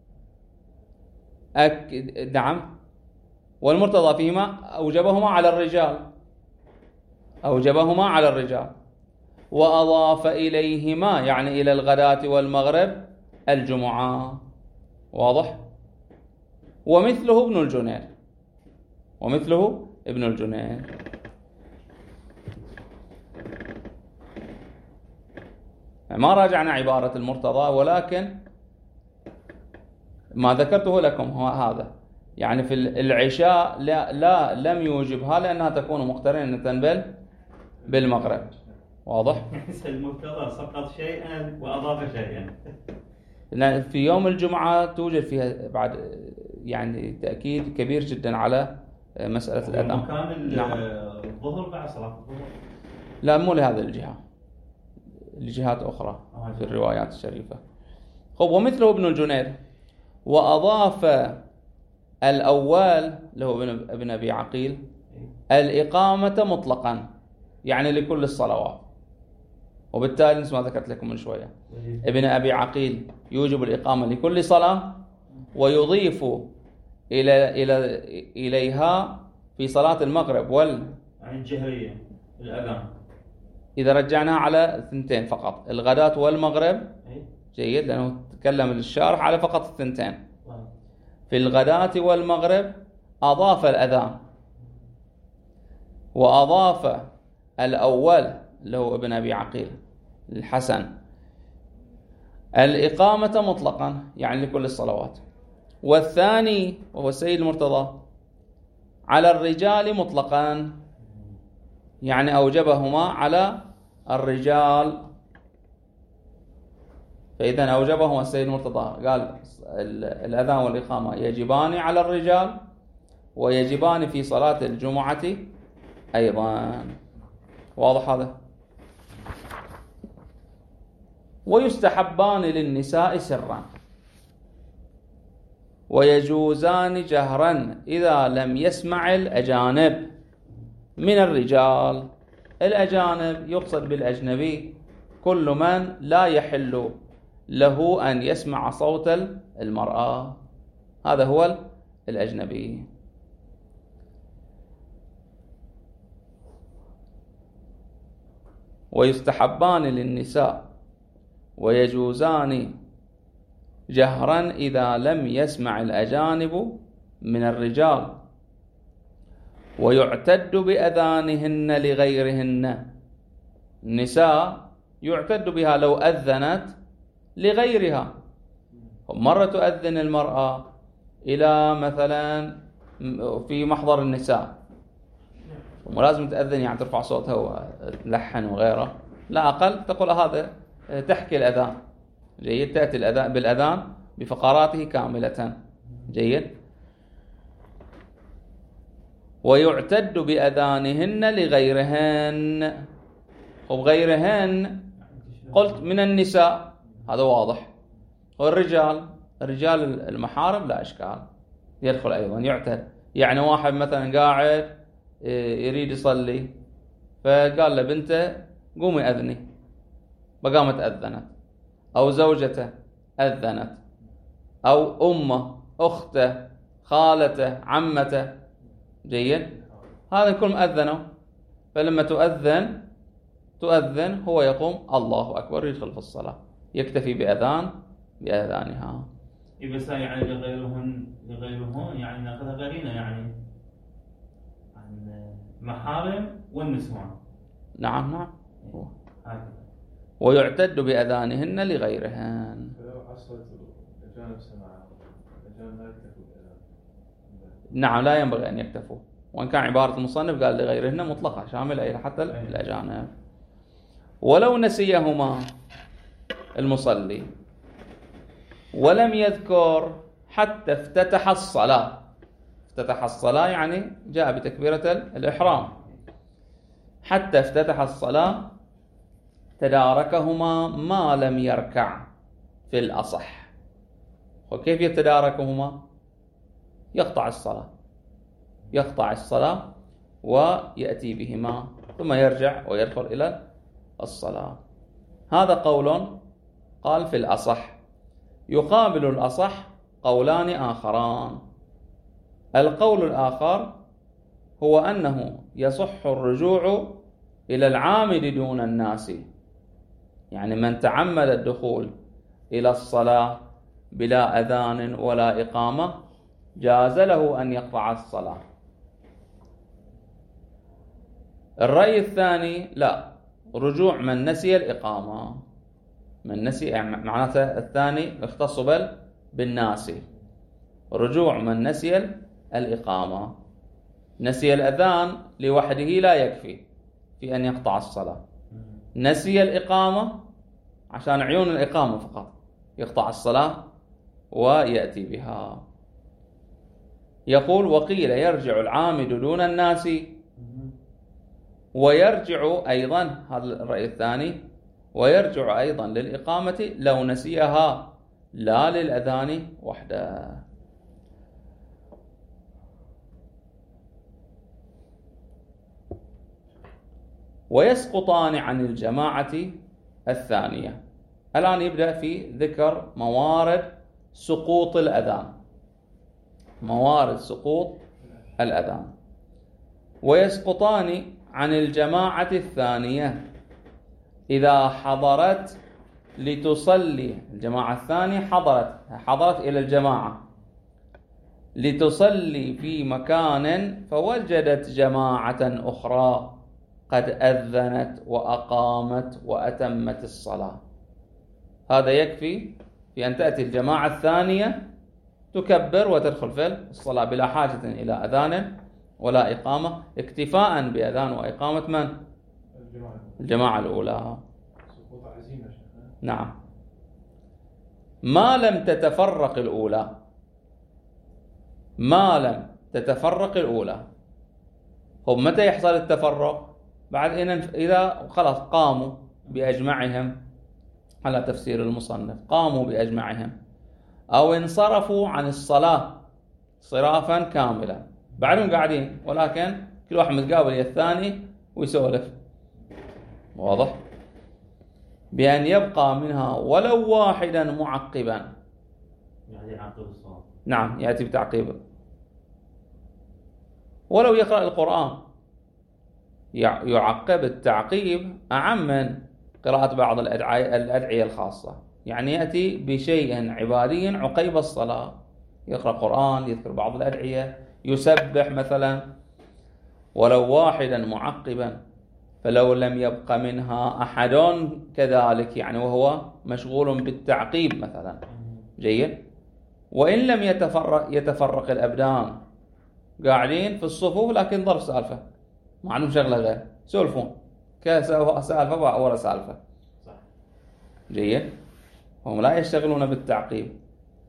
أكد نعم. والمرتضى فيهما أوجبهما على الرجال، أوجبهما على الرجال. وأضاف إليهما، يعني إلى الغداة والمغرب، الجمعة. واضح؟ ومثله ابن الجنيد، ومثله ابن الجنيد. ما راجعنا عبارة المرتضى، ولكن ما ذكرته لكم هو هذا. يعني في العشاء لا, لا لم يوجبها لأنها تكون مقترنة بال بالمغرب. واضح؟ المرتضى سقط شيئا وأضاف شيئا. في يوم الجمعة توجد فيها بعد يعني تأكيد كبير جدا على مسألة الأذان. مكان نعم. الظهر بعد صلاة الظهر؟ لا، مو لهذه الجهة، لجهات أخرى في الروايات الشريفة. خب، ومثله ابن الجنيد. وأضاف الأول له ابن أبي عقيل الإقامة مطلقا، يعني لكل الصلوات. وبالتالي نسمع ذكرت لكم من شوية، ابن أبي عقيل يوجب الإقامة لكل صلاة، ويضيف إلى إلى إليها في صلاة المغرب وال يعني الجهرية الأذان. إذا رجعناها على الثنتين فقط، الغداة والمغرب. جيد، لأنه تكلم الشارح على فقط الثنتين. في الغداة والمغرب أضاف الأذان، وأضاف الأول اللي هو ابن أبي عقيل الحسن الإقامة مطلقا، يعني لكل الصلوات. والثاني وهو السيد المرتضى على الرجال مطلقا، يعني أوجبهما على الرجال. فإذا أوجبهما السيد المرتضى، قال الأذان والإقامة يجبان على الرجال ويجبان في صلاة الجمعة أيضا. واضح هذا؟ ويستحبان للنساء سرا، ويجوزان جهرا إذا لم يسمع الأجانب من الرجال. الأجانب يقصد بالأجنبي كل من لا يحل له أن يسمع صوت المرأة، هذا هو الأجنبي. ويستحبان للنساء ويجوزان جهرا إذا لم يسمع الأجانب من الرجال، ويعتد بأذانهن لغيرهن. النساء يعتد بها لو أذنت لغيرها. مرة تؤذن المرأة إلى مثلا في محضر النساء، ولازم تأذن يعني ترفع صوتها وتلحن وغيره، لا أقل تقول هذا تحكي الأذان. جيد، تأتي الأذان بالأذان بفقراته كاملة. جيد. ويعتد بأذانهن لغيرهن. وغيرهن قلت من النساء، هذا واضح. والرجال، الرجال المحارم لا إشكال، يدخل أيضا يعتد. يعني واحد مثلا قاعد يريد يصلي، فقال لبنته قومي أذني، فقامت أذنت، أو زوجته أذنت، أو أمه، أخته، خالته، عمته. جيد، هذا كلهم أذنوا، فلما تؤذن تؤذن هو يقوم الله أكبر يدخل في الصلاة، يكتفي بأذان بأذانها. إيه بس يعني لغيرهن لغيرهن يعني ناخذها قرينة يعني عن محارم والنسوان. نعم نعم. ويعتد بأذانهن لغيرهن. فلو حصلت الأجانب سماعة، الأجانب لا يكتفوا بأذان. نعم، لا ينبغي أن يكتفوا، وإن كان عبارة المصنف قال لغيرهن مطلقة شاملة إلى حتى الأجانب. ولو نسيهما المصلي ولم يذكر حتى افتتح الصلاة. افتتح الصلاة يعني جاء بتكبيرة الإحرام، حتى افتتح الصلاة تداركهما ما لم يركع في الأصح. وكيف يتداركهما؟ يقطع الصلاة، يقطع الصلاة ويأتي بهما ثم يرجع ويدخل إلى الصلاة. هذا قول قال في الأصح. يقابل الأصح قولان آخران. القول الآخر هو أنه يصح الرجوع إلى العامد دون الناس، يعني من تعمد الدخول إلى الصلاة بلا أذان ولا إقامة جاز له أن يقطع الصلاة. الرأي الثاني لا، رجوع من نسي الإقامة. من نسي يعني معناته الثاني يختص بل بالناسي. رجوع من نسي الإقامة. نسي الأذان لوحده لا يكفي في أن يقطع الصلاة، نسي الإقامة عشان عيون الإقامة فقط يقطع الصلاة ويأتي بها. يقول وقيل يرجع العامد دون الناس، ويرجع أيضا، هذا الرأي الثاني، ويرجع أيضا للإقامة لو نسيها لا للأذان وحده. ويسقطان عن الجماعة الثانية. الآن يبدأ في ذكر موارد سقوط الأذان. موارد سقوط الأذان. ويسقطان عن الجماعة الثانية إذا حضرت لتصلي. الجماعة الثانية حضرت حضرت إلى الجماعة لتصلي في مكان فوجدت جماعة أخرى قد أذنت وأقامت وأتمت الصلاة. هذا يكفي في أن تأتي الجماعة الثانية تكبر وتدخل في الصلاة بلا حاجة إلى أذان ولا إقامة، اكتفاء بأذان وإقامة من؟ الجماعة الأولى. نعم، ما لم تتفرق الأولى. ما لم تتفرق الأولى. هم متى يحصل التفرق؟ بعد إن إذا خلاص قاموا بأجمعهم على تفسير المصنف، قاموا بأجمعهم أو انصرفوا عن الصلاة صرافا كاملا، بعدهم قاعدين ولكن كل واحد متقابل الثاني ويسولف. واضح؟ بأن يبقى منها ولو واحدا معقبا. يعني يعقب الصلاة. نعم، يأتي بتعقيب ولو يقرأ القرآن، يعقب. التعقيب أعم من قراءة بعض الأدعية الخاصة، يعني يأتي بشيء عبادي عقيب الصلاة، يقرأ قرآن، يذكر بعض الأدعية، يسبح مثلا، ولو واحدا معقبا. فلو لم يبق منها أحد كذلك، يعني وهو مشغول بالتعقيب مثلا، جيد. وإن لم يتفرق يتفرق الأبدان، قاعدين في الصفوف لكن ظرف سالفة، ما عندهم شغلة غير سولفون، كسالفة ولا سالفة، جيد. هم لا يشتغلون بالتعقيب،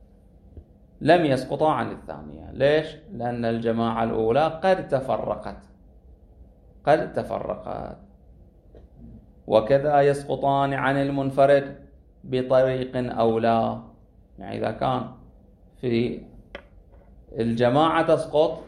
لم يسقطا عن الثانية. ليش؟ لأن الجماعة الأولى قد تفرقت قد تفرقت وكذا يسقطان عن المنفرد بطريق أولى. يعني إذا كان في الجماعة تسقط،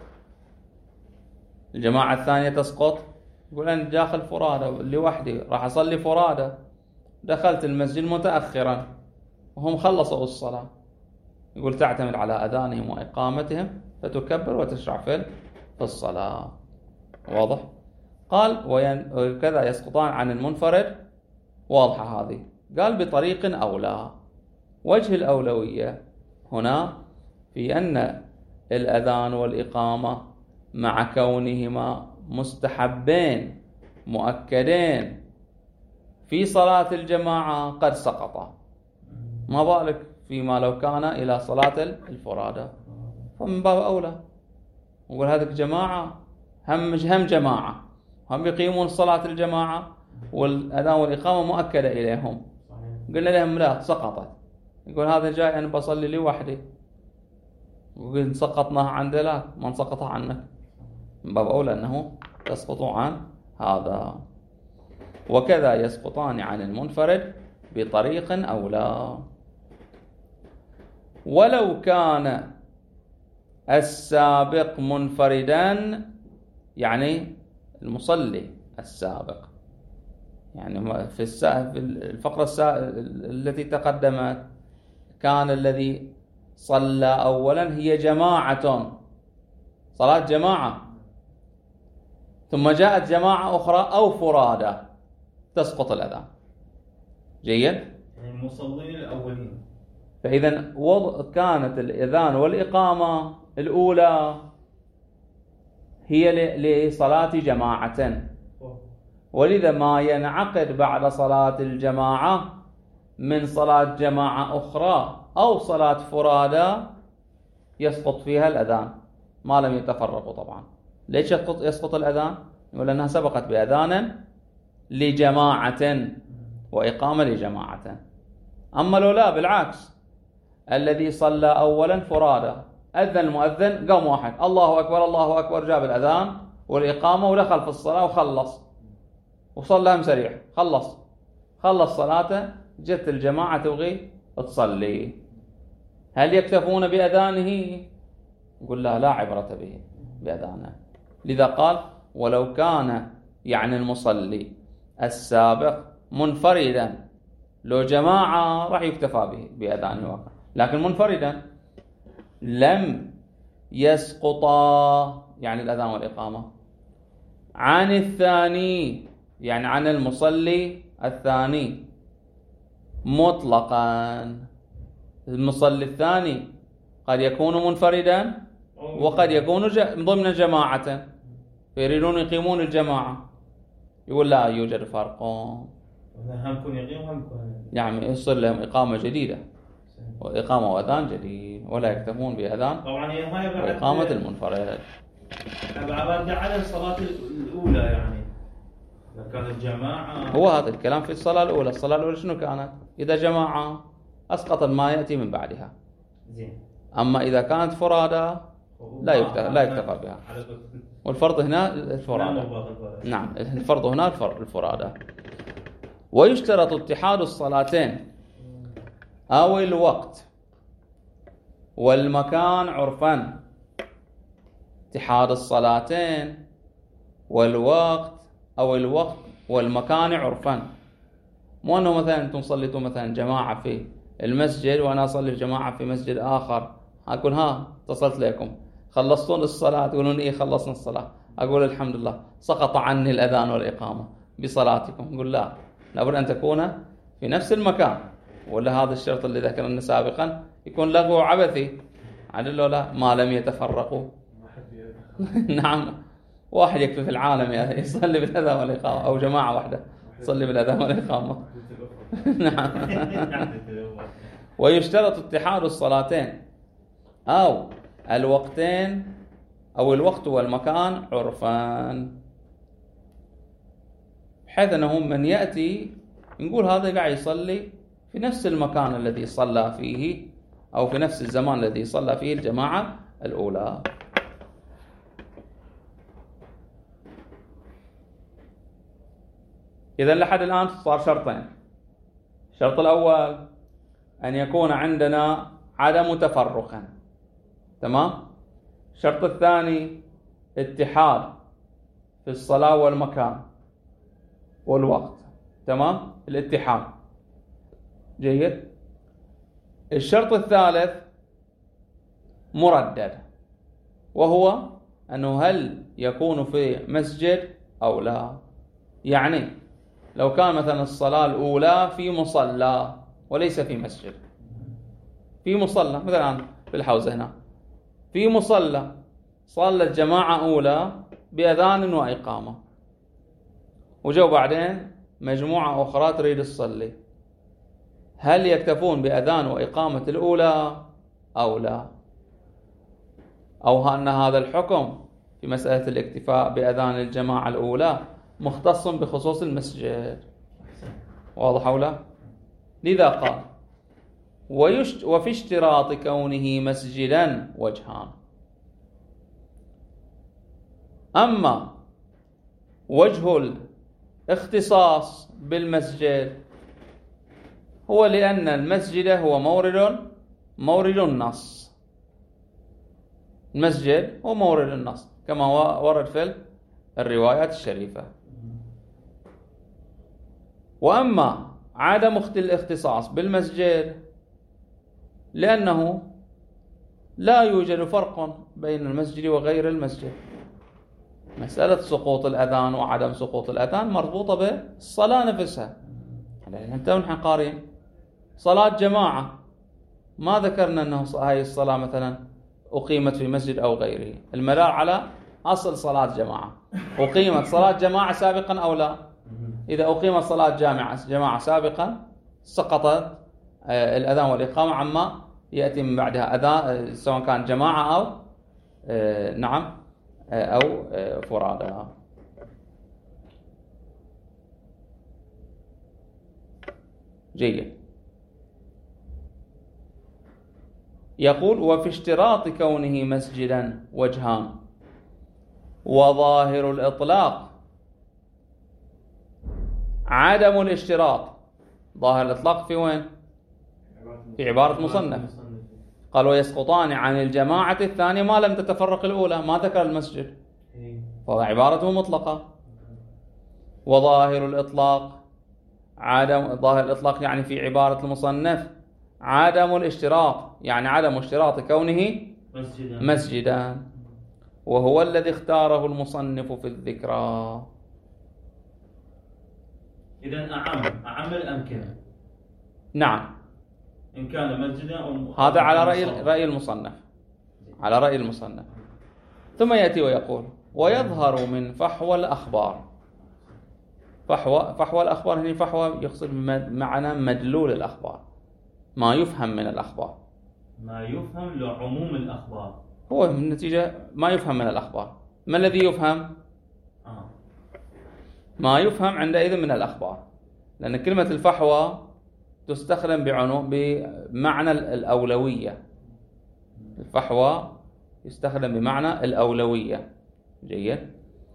الجماعة الثانية تسقط، يقول أنا داخل فرادة لوحدي، راح أصلي فرادة، دخلت المسجد متأخرا وهم خلصوا الصلاة، يقول تعتمد على أذانهم وإقامتهم فتكبر وتشرع في الصلاة. واضح؟ قال وكذا يسقطان عن المنفرد، واضحة هذه. قال بطريق أولى. وجه الأولوية هنا في أن الأذان والإقامة مع كونهما مستحبين مؤكدين في صلاة الجماعة قد سقطا، ما بالك فيما لو كان إلى صلاة الفرادة، فمن باب أولى نقول هذه جماعة، هم هم جماعة، هم يقيمون صلاة الجماعة والأذان والإقامة مؤكدة إليهم، قلنا لهم لا سقطت، يقول هذا جاي أنا بصلي لوحدي، وقلنا سقطناها عنده، لا ما سقطها عنك، من باب أولى أنه تسقط عن هذا. وكذا يسقطان عن المنفرد بطريق أولى. ولو كان السابق منفردا، يعني المصلي السابق، يعني في الفقرة التي تقدمت كان الذي صلى أولا هي جماعة، صلاة جماعة، ثم جاءت جماعة أخرى أو فرادة، تسقط الأذان، جيد. يعني المصلين الأولين. فإذا كانت الأذان والإقامة الأولى هي لصلاة جماعة، ولذا ما ينعقد بعد صلاة الجماعة من صلاة جماعة أخرى أو صلاة فرادى يسقط فيها الأذان ما لم يتفرقوا. طبعا ليش يسقط الأذان؟ يقول أنها سبقت بأذان لجماعة وإقامة لجماعة. أما لو لا، بالعكس، الذي صلى أولا فرادى، أذن المؤذن، قام واحد الله أكبر الله أكبر، جاب الأذان والإقامة ودخل في الصلاة وخلص وصلى سريع، خلص خلص صلاته، جت الجماعة تبغي تصلي، هل يكتفون بأذانه؟ يقول لا لا عبرة به بأذانه. لذا قال ولو كان يعني المصلي السابق منفردا، لو جماعة راح يكتفى به بأذانه واقع، لكن منفردا لم يسقطا، يعني الأذان والإقامة، عن الثاني، يعني عن المصلي الثاني مطلقا. المصلي الثاني قد يكون منفردا وقد يكون ضمن جماعة، فيريدون يقيمون الجماعة، يقول لا يوجد فرق، هم يقيم هم يعني يصير لهم إقامة جديدة وإقامة وأذان جديد، ولا يكتفون بأذان طبعا هي هاي وإقامة المنفرد. بعد على الصلاة الأولى، يعني إذا كانت جماعة، هو هذا الكلام في الصلاة الأولى. الصلاة الأولى شنو كانت؟ إذا جماعة أسقط ما يأتي من بعدها. زين. أما إذا كانت فرادى لا يكتفى لا يكتفى بها، والفرض هنا الفرادى. نعم، الفرض هنا الفرادى. ويشترط اتحاد الصلاتين أو الوقت والمكان عرفا. اتحاد الصلاتين والوقت أو الوقت والمكان عرفا. مو أنه مثلا أنتم صليتوا مثلا جماعة في المسجد وأنا أصلي في جماعة في مسجد آخر، أقول ها اتصلت لكم خلصتون الصلاة، تقولون إيه خلصنا الصلاة، أقول الحمد لله سقط عني الأذان والإقامة بصلاتكم. نقول لا، لابد أن تكون في نفس المكان، ولا هذا الشرط اللي ذكرنا سابقا يكون لغو عبثي، عدل ولا ما لم يتفرقوا. نعم، واحد يكفي في العالم يصلي بالأذان والإقامة، أو جماعة واحدة تصلي بالأذان والإقامة. نعم. ويشترط اتحاد الصلاتين أو الوقتين أو الوقت والمكان عرفان، بحيث أنه من يأتي نقول هذا قاعد يصلي في نفس المكان الذي صلى فيه أو في نفس الزمان الذي صلى فيه الجماعة الأولى. إذن لحد الآن صار شرطين. الشرط الأول أن يكون عندنا عدم تفرقا، تمام. الشرط الثاني اتحاد في الصلاة والمكان والوقت، تمام، الاتحاد. جيد. الشرط الثالث مردد، وهو أنه هل يكون في مسجد أو لا. يعني لو كان مثلا الصلاة الأولى في مصلى وليس في مسجد، في مصلى مثلا في الحوزة هنا في مصلى، صلت جماعة أولى بأذان وإقامة، وجو بعدين مجموعة أخرى تريد تصلي، هل يكتفون بأذان وإقامة الأولى أو لا؟ أو أن هذا الحكم في مسألة الاكتفاء بأذان الجماعة الأولى مختص بخصوص المسجد. واضح أو لا؟ لذا قال ويشت وفي اشتراط كونه مسجدا وجهان. أما وجه الاختصاص بالمسجد هو لأن المسجد هو مورد مورد النص، المسجد هو مورد النص كما ورد في الروايات الشريفة. وأما عدم الاختصاص بالمسجد لأنه لا يوجد فرق بين المسجد وغير المسجد. مسألة سقوط الأذان وعدم سقوط الأذان مربوطة بالصلاة نفسها. أنت ونحن قارين صلاة جماعة، ما ذكرنا أنه هاي الصلاة مثلا أقيمت في مسجد أو غيره، المدار على أصل صلاة جماعة. أقيمت صلاة جماعة سابقا أو لا؟ إذا أقيمت صلاة جامعة جماعة سابقا سقطت الأذان والإقامة عما يأتي من بعدها أذان، سواء كان جماعة أو نعم أو فرادى. جيد. يقول وفي اشتراط كونه مسجدا وجهان، وظاهر الإطلاق عدم الاشتراط. ظاهر الإطلاق في وين؟ في عبارة مصنف، قال ويسقطان عن الجماعة الثانية ما لم تتفرق الأولى، ما ذكر المسجد، فعبارته مطلقة. وظاهر الإطلاق عدم ظاهر الإطلاق يعني في عبارة المصنف عدم الاشتراط، يعني عدم اشتراط كونه مسجدا, مسجدا، وهو الذي اختاره المصنف في الذكرى. إذن أعم أعم الأمكنة. نعم، إن كان مسجدا أو هذا على رأي رأي المصنف، على رأي المصنف. ثم يأتي ويقول ويظهر من فحوى الأخبار. فحوى فحوى الأخبار هنا فحوى يقصد معنى مدلول الأخبار، ما يفهم من الأخبار، ما يفهم لعموم الأخبار، هو النتيجة ما يفهم من الأخبار. ما الذي يفهم؟ آه. ما يفهم عندئذ من الأخبار، لأن كلمة الفحوى تستخدم بعنو بمعنى الأولوية. الفحوى يستخدم بمعنى الأولوية. جيد.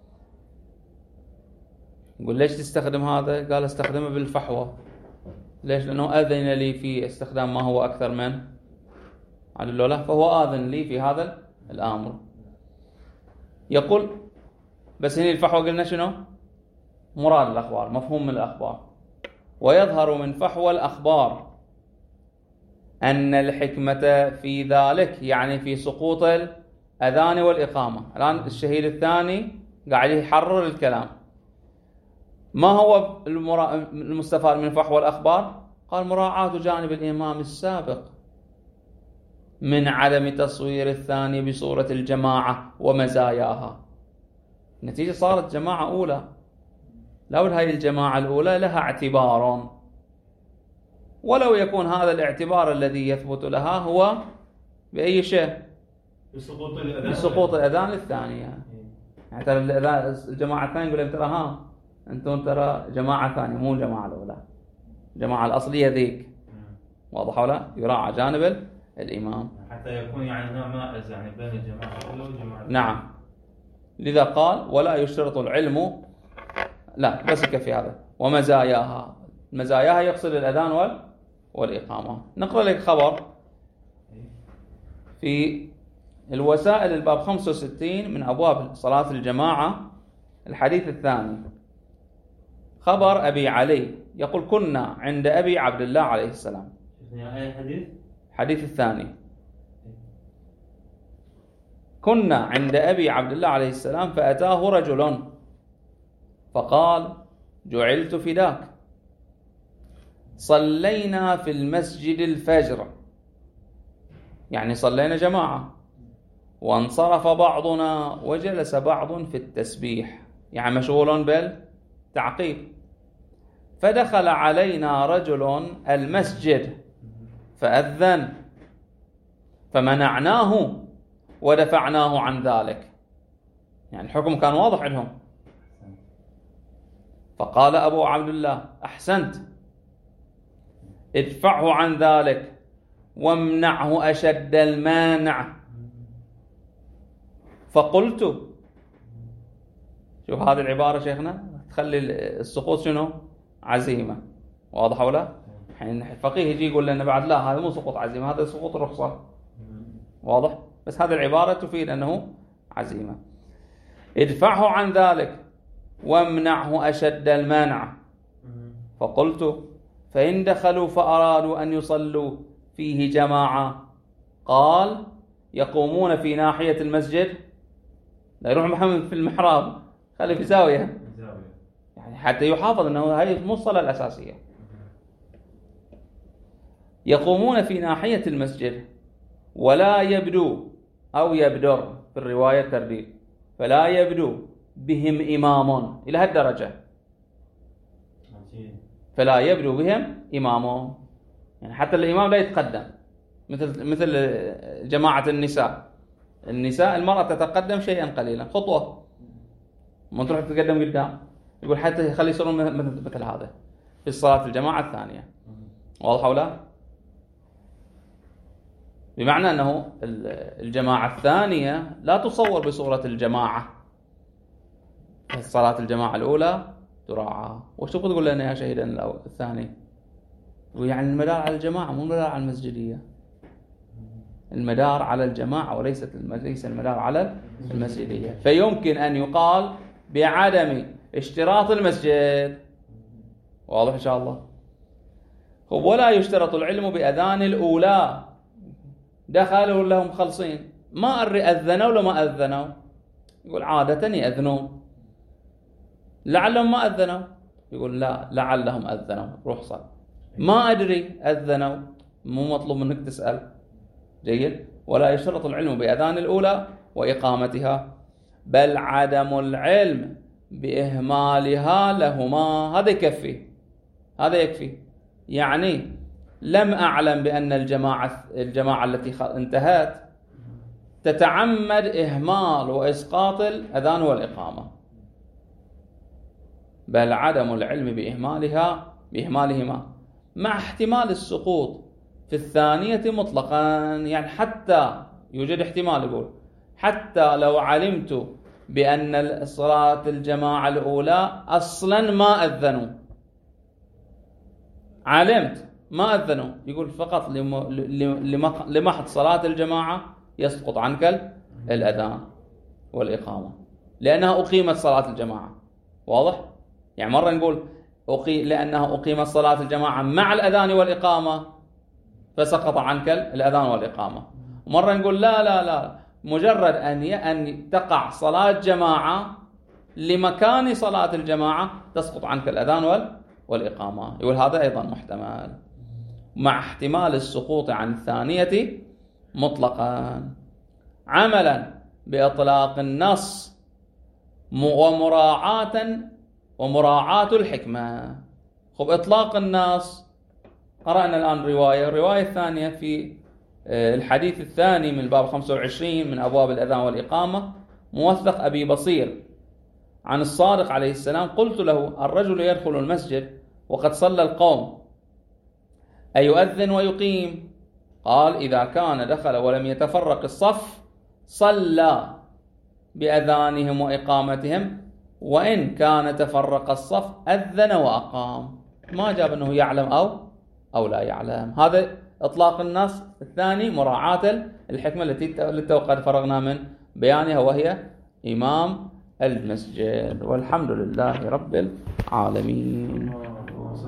يقول ليش تستخدم هذا؟ قال استخدمه بالفحوى. ليش؟ لأنه أذن لي في استخدام ما هو أكثر من عدل له، فهو آذن لي في هذا الأمر. يقول بس هنا الفحوى قلنا شنو؟ مراد الأخبار، مفهوم من الأخبار. ويظهر من فحوى الأخبار أن الحكمة في ذلك، يعني في سقوط الأذان والإقامة. الآن الشهيد الثاني قاعد يحرر الكلام. ما هو المستفاد من فحوى الأخبار؟ قال مراعاة جانب الإمام السابق من عدم تصوير الثاني بصورة الجماعة ومزاياها. النتيجة صارت جماعة أولى، لو هذه الجماعة الأولى لها اعتبار، ولو يكون هذا الاعتبار الذي يثبت لها هو بأي شيء؟ بسقوط الأذان بسقوط الأذان الثانية. يعني ترى الجماعة الثانية يقول لهم ترى ها أنتم ترى جماعة ثانية مو الجماعة الأولى، الجماعة الأصلية ذيك. واضح ولا؟ يراعى جانب الإمام حتى يكون يعني هنا مائز يعني بين الجماعة الأولى والجماعة. نعم. لذا قال ولا يشترط العلم، لا بس يكفي هذا، ومزاياها. مزاياها يقصد الأذان وال... والإقامة. نقرأ لك خبر في الوسائل الباب خمسة وستين من أبواب صلاة الجماعة، الحديث الثاني. خبر أبي علي يقول كنا عند أبي عبد الله عليه السلام. أي حديث؟ الحديث الثاني. كنا عند أبي عبد الله عليه السلام فأتاه رجل فقال جعلت فداك، صلينا في المسجد الفجر، يعني صلينا جماعة، وانصرف بعضنا وجلس بعض في التسبيح، يعني مشغول بالتعقيب. فدخل علينا رجل المسجد فأذن فمنعناه ودفعناه عن ذلك، يعني الحكم كان واضح عندهم. فقال أبو عبد الله أحسنت، ادفعه عن ذلك وامنعه أشد المانع. فقلت، شوف هذه العبارة شيخنا تخلي السقوط شنو؟ عزيمة. واضح ولا؟ حين الفقيه يجي يقول لنا بعد لا هذا مو سقوط عزيمة، هذا سقوط رخصة. واضح؟ بس هذه العبارة تفيد أنه عزيمة. ادفعه عن ذلك وامنعه أشد المانع. فقلت فإن دخلوا فأرادوا أن يصلوا فيه جماعة، قال يقومون في ناحية المسجد، لا يروح محمد في المحراب، خلي في زاوية، يعني حتى يحافظ أنه هذه مو الصلاة الأساسية. يقومون في ناحية المسجد ولا يبدو أو يبدر في الرواية الترديد، فلا يبدو بهم إمام إلى هالدرجة، فلا يبدو بهم إمام، يعني حتى الإمام لا يتقدم مثل مثل جماعة النساء. النساء المرأة تتقدم شيئا قليلا، خطوة، ما تروح تتقدم قدام. يقول حتى يخلي يصيرون مثل هذا في الصلاة الجماعة الثانية. واضح ولا؟ بمعنى أنه الجماعة الثانية لا تصور بصورة الجماعة، الصلاة الجماعة الأولى تراعى. وش تبغى تقول لنا يا شهيدنا الثاني؟ يعني المدار على الجماعة مو المدار على المسجدية، المدار على الجماعة وليست ليس المدار على المسجدية. فيمكن أن يقال بعدم اشتراط المسجد. واضح إن شاء الله؟ ولا يشترط العلم بأذان الأولى، دخلوا لهم خلصين، ما أري أذنوا ولا ما أذنوا، يقول عادة يأذنون، لعلهم ما أذنوا، يقول لا لعلهم أذنوا روح صل، ما أدري أذنوا، مو مطلوب منك تسأل. جيد. ولا يشترط العلم بأذان الأولى وإقامتها، بل عدم العلم بإهمالها لهما، هذا يكفي، هذا يكفي. يعني لم أعلم بأن الجماعة الجماعة التي انتهت تتعمد إهمال وإسقاط الأذان والإقامة، بل عدم العلم بإهمالها بإهمالهما مع احتمال السقوط في الثانية مطلقا. يعني حتى يوجد احتمال، يقول حتى لو علمت بأن صلاة الجماعة الأولى أصلا ما أذنوا، علمت ما أذنوا، يقول فقط لمحض صلاة الجماعة يسقط عنك الأذان والإقامة، لأنها أقيمت صلاة الجماعة. واضح؟ يعني مرة نقول أقي... لأنه أقيمت صلاة الجماعة مع الأذان والإقامة فسقط عنك الأذان والإقامة. مرة نقول لا لا لا، مجرد أن ي... أن تقع صلاة جماعة لمكان صلاة الجماعة تسقط عنك الأذان وال... والإقامة. يقول هذا أيضا محتمل، مع احتمال السقوط عن الثانية مطلقا، عملا بإطلاق النص ومراعاة ومراعاة الحكمة. خب إطلاق النص قرأنا الآن رواية، الرواية الثانية في الحديث الثاني من باب خمسة وعشرين من أبواب الأذان والإقامة، موثق أبي بصير عن الصادق عليه السلام: قلت له: الرجل يدخل المسجد وقد صلى القوم أيؤذن ويقيم؟ قال: إذا كان دخل ولم يتفرق الصف صلى بأذانهم وإقامتهم، وإن كان تفرق الصف أذن وأقام. ما جاب أنه يعلم أو أو لا يعلم. هذا إطلاق النص. الثاني مراعاة الحكمة التي قد فرغنا من بيانها، وهي إمام المسجد. والحمد لله رب العالمين.